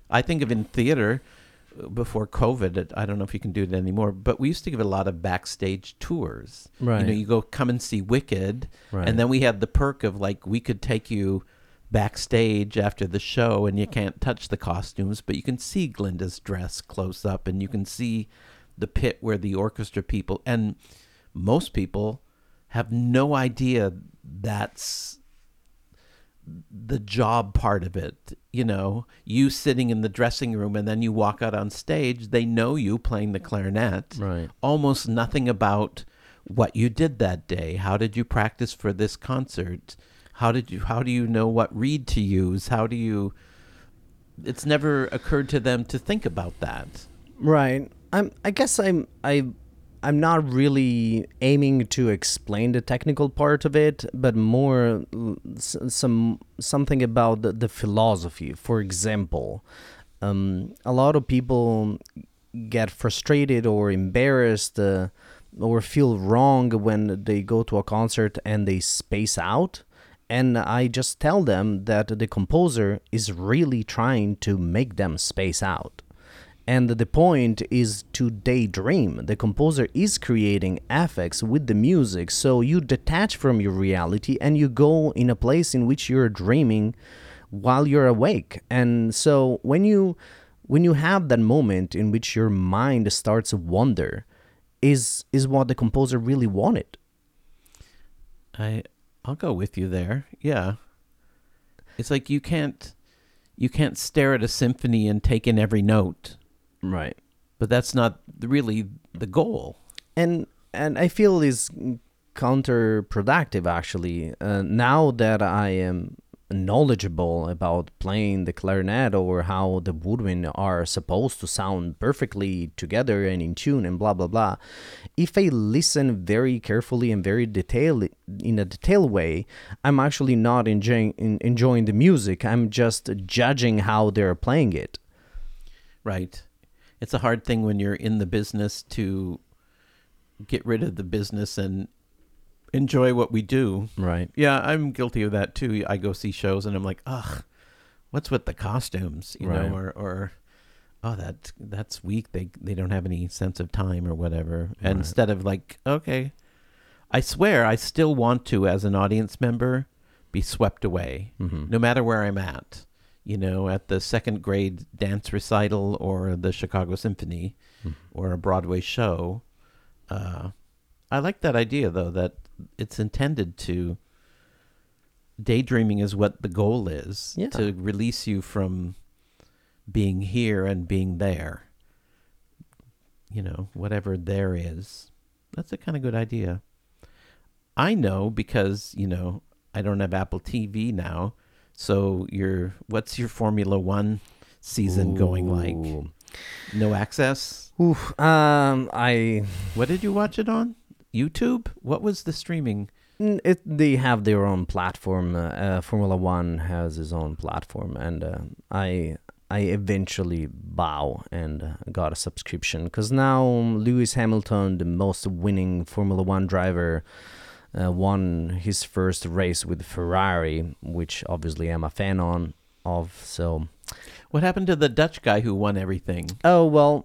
I think of in theater before COVID. I don't know if you can do it anymore, but we used to give a lot of backstage tours. Right. You go come and see Wicked, Right. and then we had the perk of we could take you backstage after the show, and you can't touch the costumes, but you can see Glinda's dress close up, and you can see the pit where the orchestra people, and most people have no idea that's the job part of it. You sitting in the dressing room and then you walk out on stage, they know you playing the clarinet. Right. Almost nothing about what you did that day. How did you practice for this concert? How do you know what reed to use? It's never occurred to them to think about that. Right. I guess I'm not really aiming to explain the technical part of it, but more something about the philosophy. For example, a lot of people get frustrated or embarrassed or feel wrong when they go to a concert and they space out. And I just tell them that the composer is really trying to make them space out. And the point is to daydream. The composer is creating affects with the music, so you detach from your reality and you go in a place in which you're dreaming while you're awake. And so when you have that moment in which your mind starts to wander, is what the composer really wanted. I'll go with you there. Yeah. It's like you can't stare at a symphony and take in every note. Right. But that's not really the goal. And I feel is counterproductive, actually. Now that I am knowledgeable about playing the clarinet or how the woodwind are supposed to sound perfectly together and in tune and blah blah blah, if I listen very carefully and very in a detailed way, I'm actually not enjoying the music. I'm just judging how they're playing it. Right. It's a hard thing when you're in the business to get rid of the business and enjoy what we do. Right. Yeah, I'm guilty of that too. I go see shows and I'm like, ugh, what's with the costumes? You know, or oh, that's weak. They don't have any sense of time or whatever. And instead of like, okay, I swear I still want to, as an audience member, be swept away, no matter where I'm at. At the second grade dance recital or the Chicago Symphony or a Broadway show. I like that idea, though, that it's intended to... Daydreaming is what the goal is, to release you from being here and being there. Whatever there is. That's a kind of good idea. I know because, I don't have Apple TV now. So what's your Formula One season going like? No access? What did you watch it on? YouTube? What was the streaming? They have their own platform. Formula One has its own platform, and I eventually bow and got a subscription because now Lewis Hamilton, the most winning Formula One driver, won his first race with Ferrari, which obviously I'm a fan of. So, what happened to the Dutch guy who won everything? Oh well,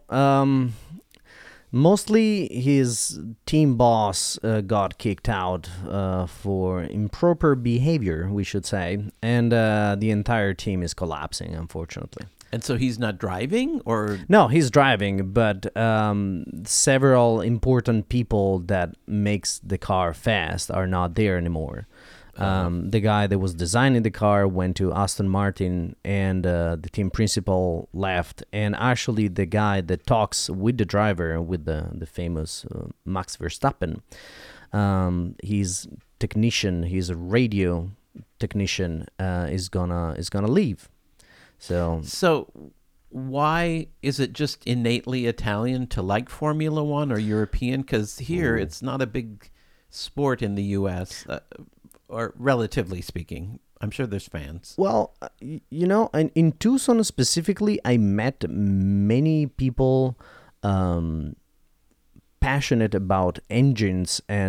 mostly his team boss got kicked out for improper behavior, we should say, and the entire team is collapsing, unfortunately. And so he's not driving, or? No, he's driving, but several important people that makes the car fast are not there anymore. The guy that was designing the car went to Aston Martin, and the team principal left. And actually, the guy that talks with the driver, with the famous Max Verstappen, his technician, he's a radio technician, is gonna leave. So why is it just innately Italian to like Formula One or European? Because here it's not a big sport in the U.S., or relatively speaking. I'm sure there's fans. Well, in Tucson specifically, I met many people passionate about engines and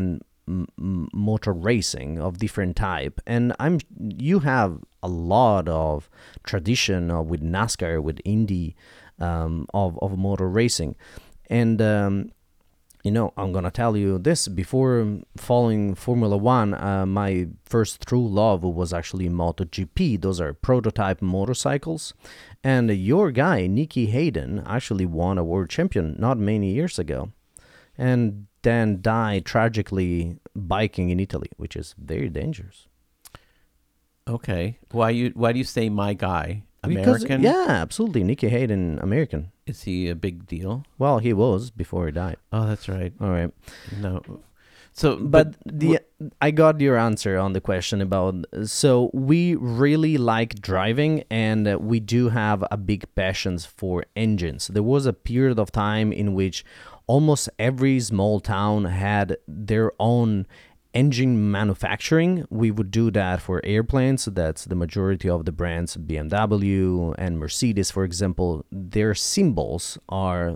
motor racing of different type, and you have a lot of tradition with NASCAR, with Indy, of motor racing, and I'm gonna tell you this: before following Formula One, my first true love was actually MotoGP. Those are prototype motorcycles, and your guy Nicky Hayden actually won a world champion not many years ago, and then died tragically biking in Italy, which is very dangerous. Okay. Why do you say my guy? Because, American? yeah, absolutely. Nicky Hayden, American. Is he a big deal? Well, he was before he died. Oh, that's right. All right. No. So, But I got your answer on the question about. So we really like driving, and we do have a big passion for engines. There was a period of time in which almost every small town had their own engine manufacturing. We would do that for airplanes. That's the majority of the brands, BMW and Mercedes, for example. Their symbols are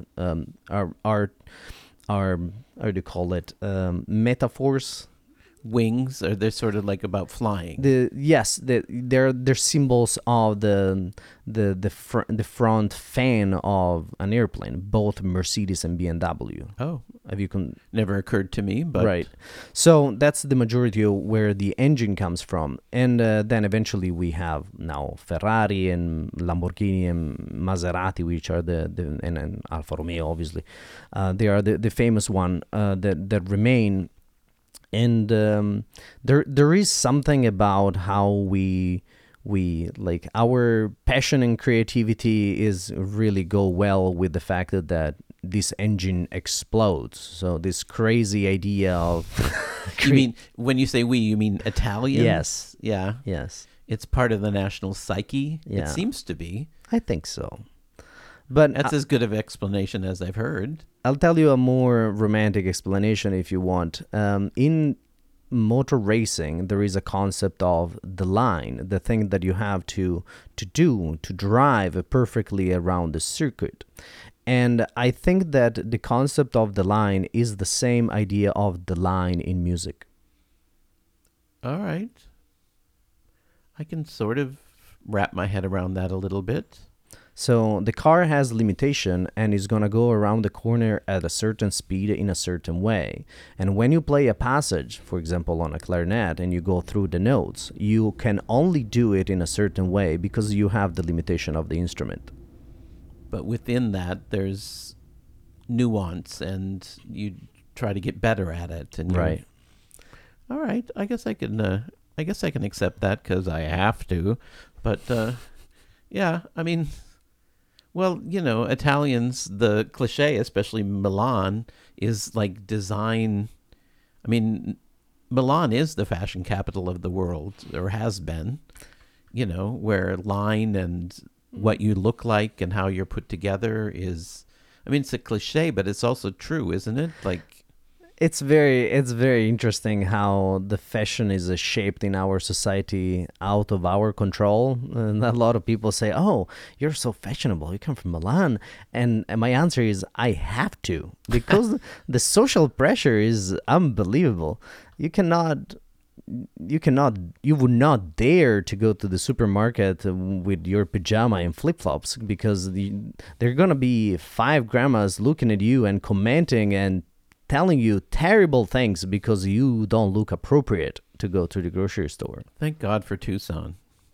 how do you call it, metaphors. wings, are they sort of like about flying? They're symbols of the front fan of an airplane, both Mercedes and BMW. Oh, Have you con- never occurred to me, but Right. So that's the majority of where the engine comes from. And then eventually we have now Ferrari and Lamborghini and Maserati, which are and Alfa Romeo, obviously. They are the famous one that remain. And there is something about how we like our passion and creativity is really go well with the fact that this engine explodes. So this crazy idea of you mean, when you say we, you mean Italians? Yes. Yeah. Yes, It's part of the national psyche. Yeah. It seems to be. I think so. But That's as good of explanation as I've heard. I'll tell you a more romantic explanation if you want. In motor racing, there is a concept of the line, the thing that you have to drive perfectly around the circuit. And I think that the concept of the line is the same idea of the line in music. All right. I can sort of wrap my head around that a little bit. So the car has limitation and is going to go around the corner at a certain speed in a certain way. And when you play a passage, for example, on a clarinet, and you go through the notes, you can only do it in a certain way because you have the limitation of the instrument. But within that, there's nuance, and you try to get better at it. And Right. All right. I guess I can accept that because I have to. But yeah, I mean, well, Italians, the cliche, especially Milan, is like design. I mean, Milan is the fashion capital of the world, or has been, where line and what you look like and how you're put together is, I mean, it's a cliche, but it's also true, isn't it? Like, It's very interesting how the fashion is shaped in our society out of our control. And a lot of people say, "Oh, you're so fashionable. You come from Milan." And my answer is, I have to, because the social pressure is unbelievable. You would not dare to go to the supermarket with your pajama and flip-flops, because there are going to be 5 grandmas looking at you and commenting and telling you terrible things because you don't look appropriate to go to the grocery store. thank God for Tucson.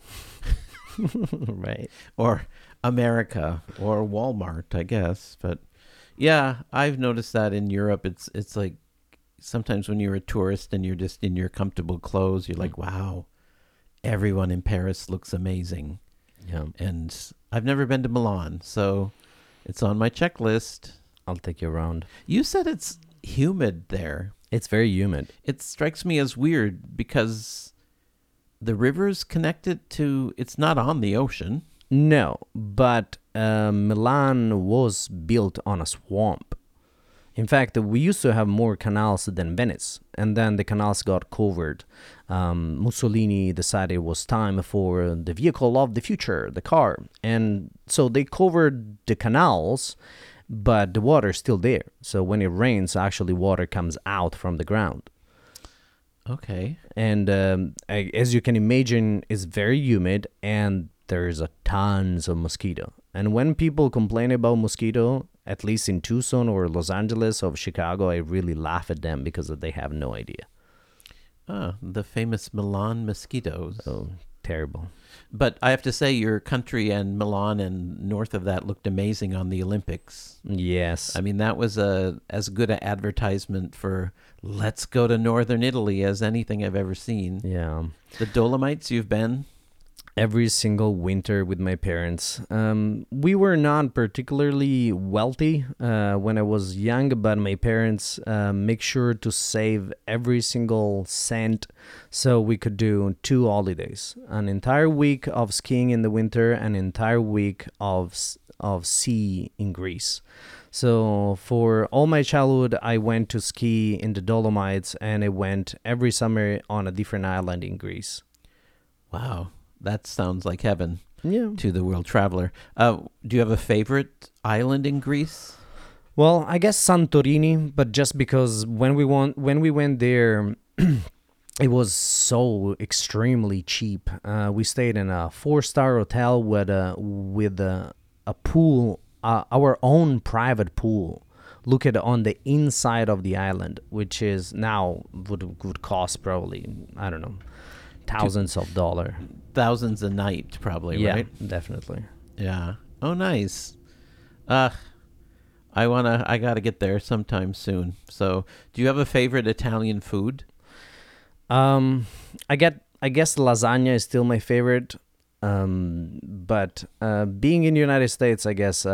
Right. Or America, or Walmart, I guess. But yeah, I've noticed that in Europe, it's like sometimes when you're a tourist and you're just in your comfortable clothes, you're like, wow, everyone in Paris looks amazing. Yeah. And I've never been to Milan, so it's on my checklist. I'll take you around. You said it's humid there. It's very humid. It strikes me as weird because the river's connected to, it's not on the ocean. No, but Milan was built on a swamp. In fact, we used to have more canals than Venice, and then the canals got covered. Mussolini decided it was time for the vehicle of the future, the car. And so they covered the canals, but the water is still there. So when it rains, actually water comes out from the ground. Okay. And as you can imagine, it's very humid and there's a tons of mosquito. And when people complain about mosquito, at least in Tucson or Los Angeles or Chicago, I really laugh at them because they have no idea. Ah, the famous Milan mosquitoes. Oh, terrible. But I have to say, your country and Milan and north of that looked amazing on the Olympics. Yes. I mean, that was as good an advertisement for let's go to northern Italy as anything I've ever seen. Yeah. The Dolomites, you've been? Every single winter with my parents. We were not particularly wealthy when I was young, but my parents make sure to save every single cent so we could do 2 holidays: an entire week of skiing in the winter, an entire week of sea in Greece. So for all my childhood, I went to ski in the Dolomites, and I went every summer on a different island in Greece. Wow. That sounds like heaven Yeah. to the world traveler. Do you have a favorite island in Greece? Well, I guess Santorini, but just because when we went there, it was so extremely cheap. We stayed in a 4-star hotel with a pool, our own private pool, located on the inside of the island, which is now would cost probably, I don't know, thousands of dollars. Thousands a night, probably, Yeah, right? definitely. Yeah. Oh, nice. I gotta get there sometime soon. So, do you have a favorite Italian food? I guess lasagna is still my favorite. But being in the United States, I guess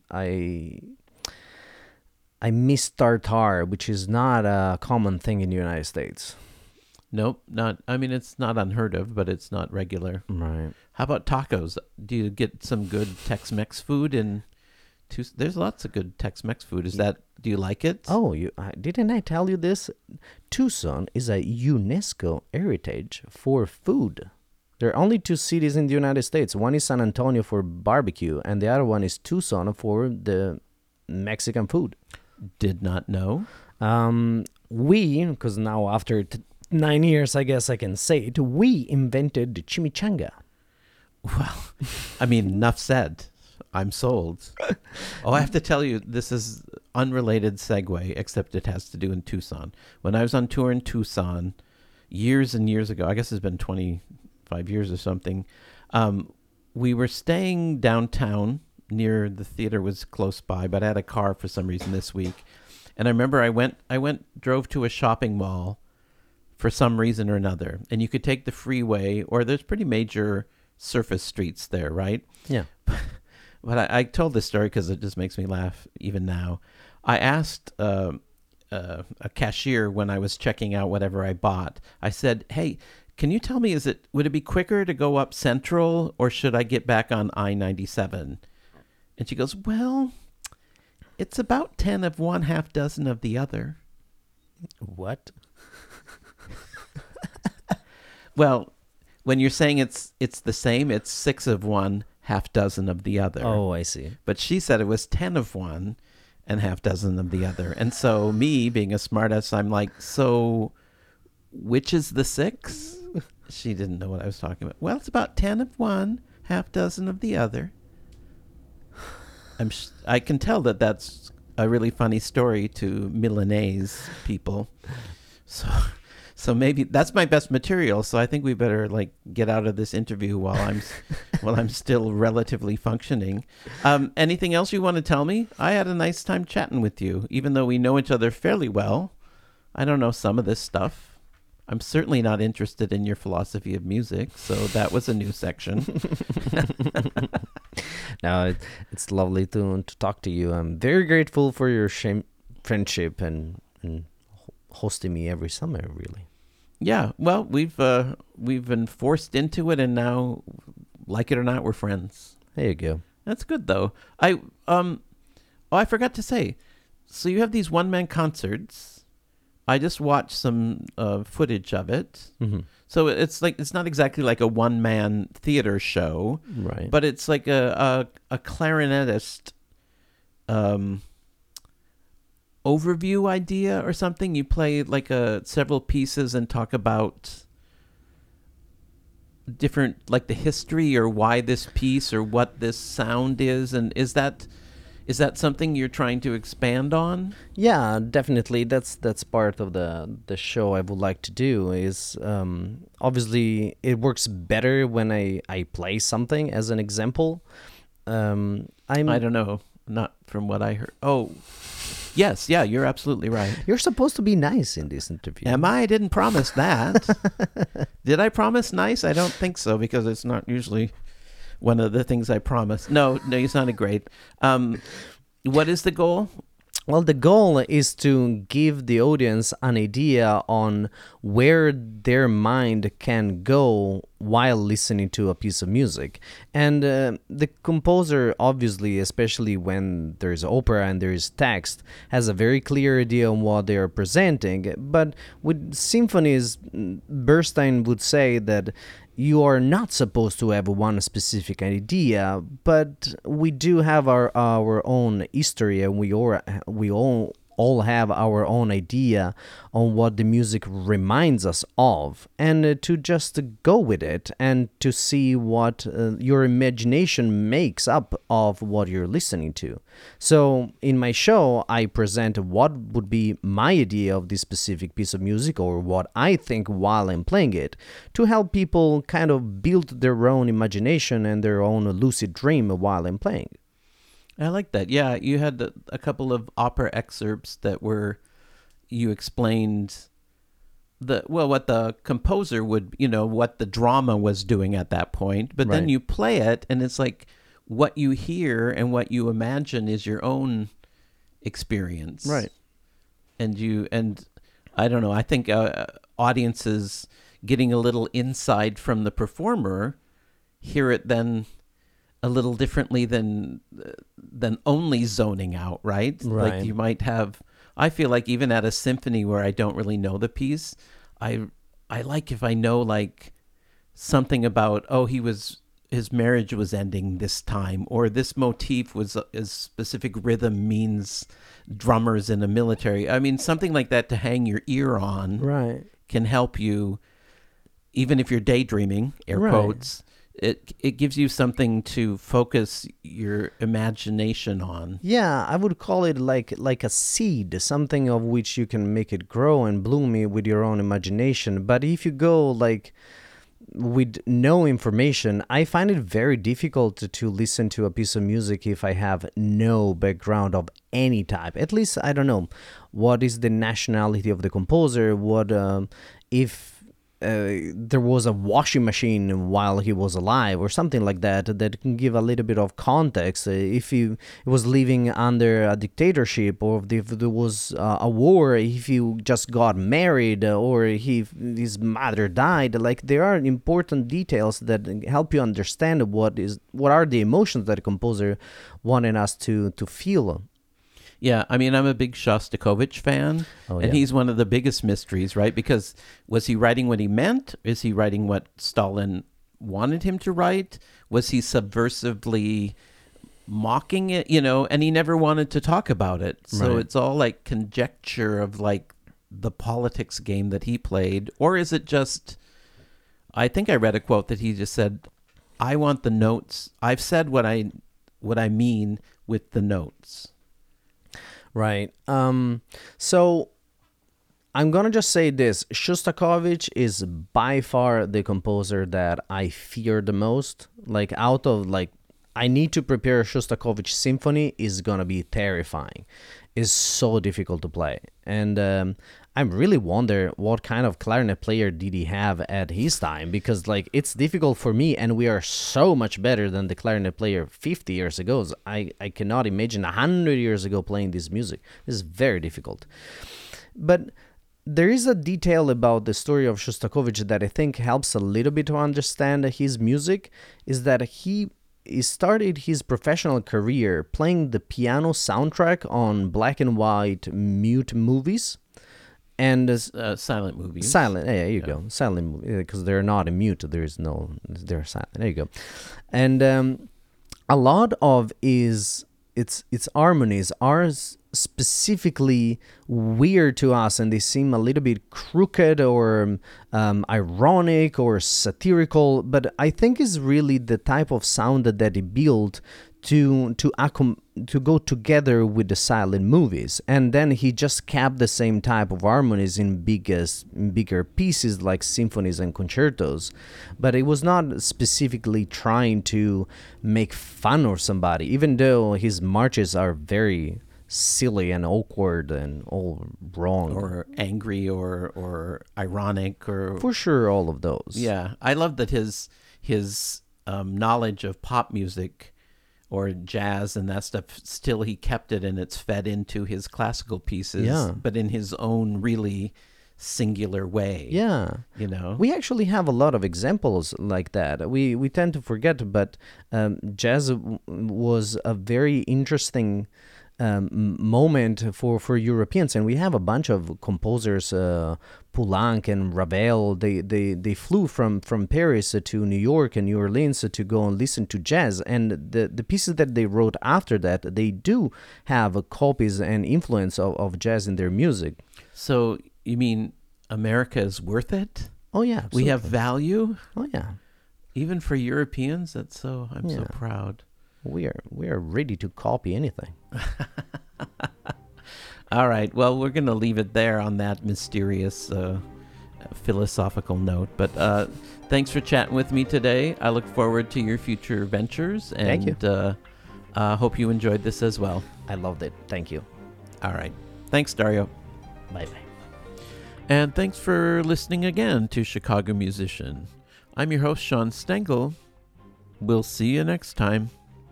I miss tartare, which is not a common thing in the United States. Nope, not. I mean, it's not unheard of, but it's not regular. Right. How about tacos? Do you get some good Tex-Mex food in? There's lots of good Tex-Mex food. Do you like it? Oh, didn't I tell you this? Tucson is a UNESCO heritage for food. There are only 2 cities in the United States. One is San Antonio for barbecue, and the other one is Tucson for the Mexican food. Did not know. Because now after 9 years, I guess I can say it, we invented the chimichanga. Well, I mean, enough said. I'm sold. Oh, I have to tell you, this is unrelated segue, except it has to do in Tucson. When I was on tour in Tucson years and years ago, I guess it's been 25 years or something, we were staying downtown near the theater, was close by, but I had a car for some reason this week. And I remember drove to a shopping mall for some reason or another. And you could take the freeway, or there's pretty major surface streets there, right? Yeah. But I told this story because it just makes me laugh even now. I asked a cashier when I was checking out whatever I bought. I said, "Hey, can you tell me, would it be quicker to go up Central, or should I get back on I-97? And she goes, "Well, it's about 10 of one, half dozen of the other." What? Well, when you're saying it's the same, it's 6 of one, half dozen of the other. Oh, I see. But she said it was 10 of one and half dozen of the other. And so me being a smartass, I'm like, so which is the 6? She didn't know what I was talking about. Well, it's about 10 of one, half dozen of the other. I can tell that that's a really funny story to Milanese people. So maybe that's my best material. So I think we better get out of this interview while I'm still relatively functioning. Anything else you want to tell me? I had a nice time chatting with you, even though we know each other fairly well. I don't know some of this stuff. I'm certainly not interested in your philosophy of music, so that was a new section. No, it's lovely to talk to you. I'm very grateful for your friendship and hosting me every summer, really. Yeah, well, we've been forced into it, and now, like it or not, we're friends. There you go. That's good, though. I forgot to say, so you have these one-man concerts. I just watched some footage of it. Mm-hmm. So it's not exactly like a one-man theater show, Right. but it's like a clarinetist overview idea or something? You play like several pieces and talk about different, like the history or why this piece or what this sound is, and is that something you're trying to expand on? Yeah, definitely. That's part of the show I would like to do. Is obviously it works better when I play something as an example. I don't know, not from what I heard. Oh, yes, yeah, you're absolutely right. You're supposed to be nice in this interview. Am I? I didn't promise that. Did I promise nice? I don't think so, because it's not usually one of the things I promise. No, you sounded great. What is the goal? Well, the goal is to give the audience an idea on where their mind can go while listening to a piece of music. And the composer, obviously, especially when there's opera and there's text, has a very clear idea on what they are presenting. But with symphonies, Bernstein would say that you are not supposed to have one specific idea, but we do have our own history, and we all have our own idea on what the music reminds us of, and to just go with it and to see what your imagination makes up of what you're listening to. So in my show, I present what would be my idea of this specific piece of music, or what I think while I'm playing it, to help people kind of build their own imagination and their own lucid dream while I'm playing. I like that. Yeah, you had a couple of opera excerpts that you explained what the composer would, what the drama was doing at that point, but then Right. you play it and it's like what you hear and what you imagine is your own experience. Right. And I don't know, I think audiences getting a little insight from the performer hear it then a little differently than only zoning out, right? Right. Like you might have, I feel like even at a symphony where I don't really know the piece, I like if I know like something about, his marriage was ending this time, or this motif was a specific rhythm means drummers in a military. I mean, something like that to hang your ear on Right. can help you, even if you're daydreaming, air Right. quotes. It gives you something to focus your imagination on. Yeah, I would call it like a seed, something of which you can make it grow and bloom with your own imagination. But if you go like with no information, I find it very difficult to listen to a piece of music if I have no background of any type. At least I don't know what is the nationality of the composer. What if there was a washing machine while he was alive, or something like that can give a little bit of context. If he was living under a dictatorship, or if there was a war, if he just got married, or his mother died. Like, there are important details that help you understand what are the emotions that the composer wanted us to feel. Yeah, I mean, I'm a big Shostakovich fan, Oh, and yeah. he's one of the biggest mysteries, right? Because was he writing what he meant? Is he writing what Stalin wanted him to write? Was he subversively mocking it, and he never wanted to talk about it. So Right. it's all like conjecture of like the politics game that he played. Or is it just, I think I read a quote that he just said, I want the notes. I've said what I mean with the notes. Right. So I'm gonna just say this: Shostakovich is by far the composer that I fear the most. Like, out of like, I need to prepare a Shostakovich symphony is gonna be terrifying. It's so difficult to play, and I really wonder what kind of clarinet player did he have at his time, because like, it's difficult for me, and we are so much better than the clarinet player 50 years ago. I cannot imagine 100 years ago playing this music. This is very difficult. But there is a detail about the story of Shostakovich that I think helps a little bit to understand his music, is that he started his professional career playing the piano soundtrack on black and white mute movies. And Silent movies. silent, yeah, there you go, silent movie, because they're not a mute. They're silent. There you go. And a lot of his its harmonies are specifically weird to us, and they seem a little bit crooked or ironic or satirical. But I think it's really the type of sound that he built to go together with the silent movies, and then he just kept the same type of harmonies in bigger pieces like symphonies and concertos, but it was not specifically trying to make fun of somebody, even though his marches are very silly and awkward and all wrong, or angry or ironic, or for sure all of those. Yeah, I love that his knowledge of pop music or jazz and that stuff, still he kept it, and it's fed into his classical pieces, Yeah. but in his own really singular way. Yeah. We actually have a lot of examples like that. We tend to forget, but jazz was a very interesting moment for Europeans, and we have a bunch of composers, Poulenc and Ravel. They flew from Paris to New York and New Orleans to go and listen to jazz, and the pieces that they wrote after that, they do have copies and influence of jazz in their music. So you mean America is worth it? Oh yeah, absolutely. We have value? Oh yeah, even for Europeans. I'm so Yeah. proud. we are ready to copy anything. All right. Well, we're going to leave it there on that mysterious philosophical note. But thanks for chatting with me today. I look forward to your future ventures. And Thank you. Hope you enjoyed this as well. I loved it. Thank you. All right. Thanks, Dario. Bye-bye. And thanks for listening again to Chicago Musician. I'm your host, Sean Stengel. We'll see you next time.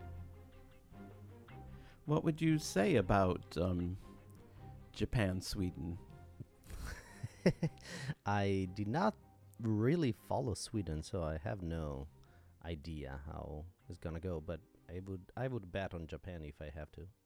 What would you say about Japan, Sweden? I did not really follow Sweden, so I have no idea how it's gonna go. But I would bet on Japan if I have to.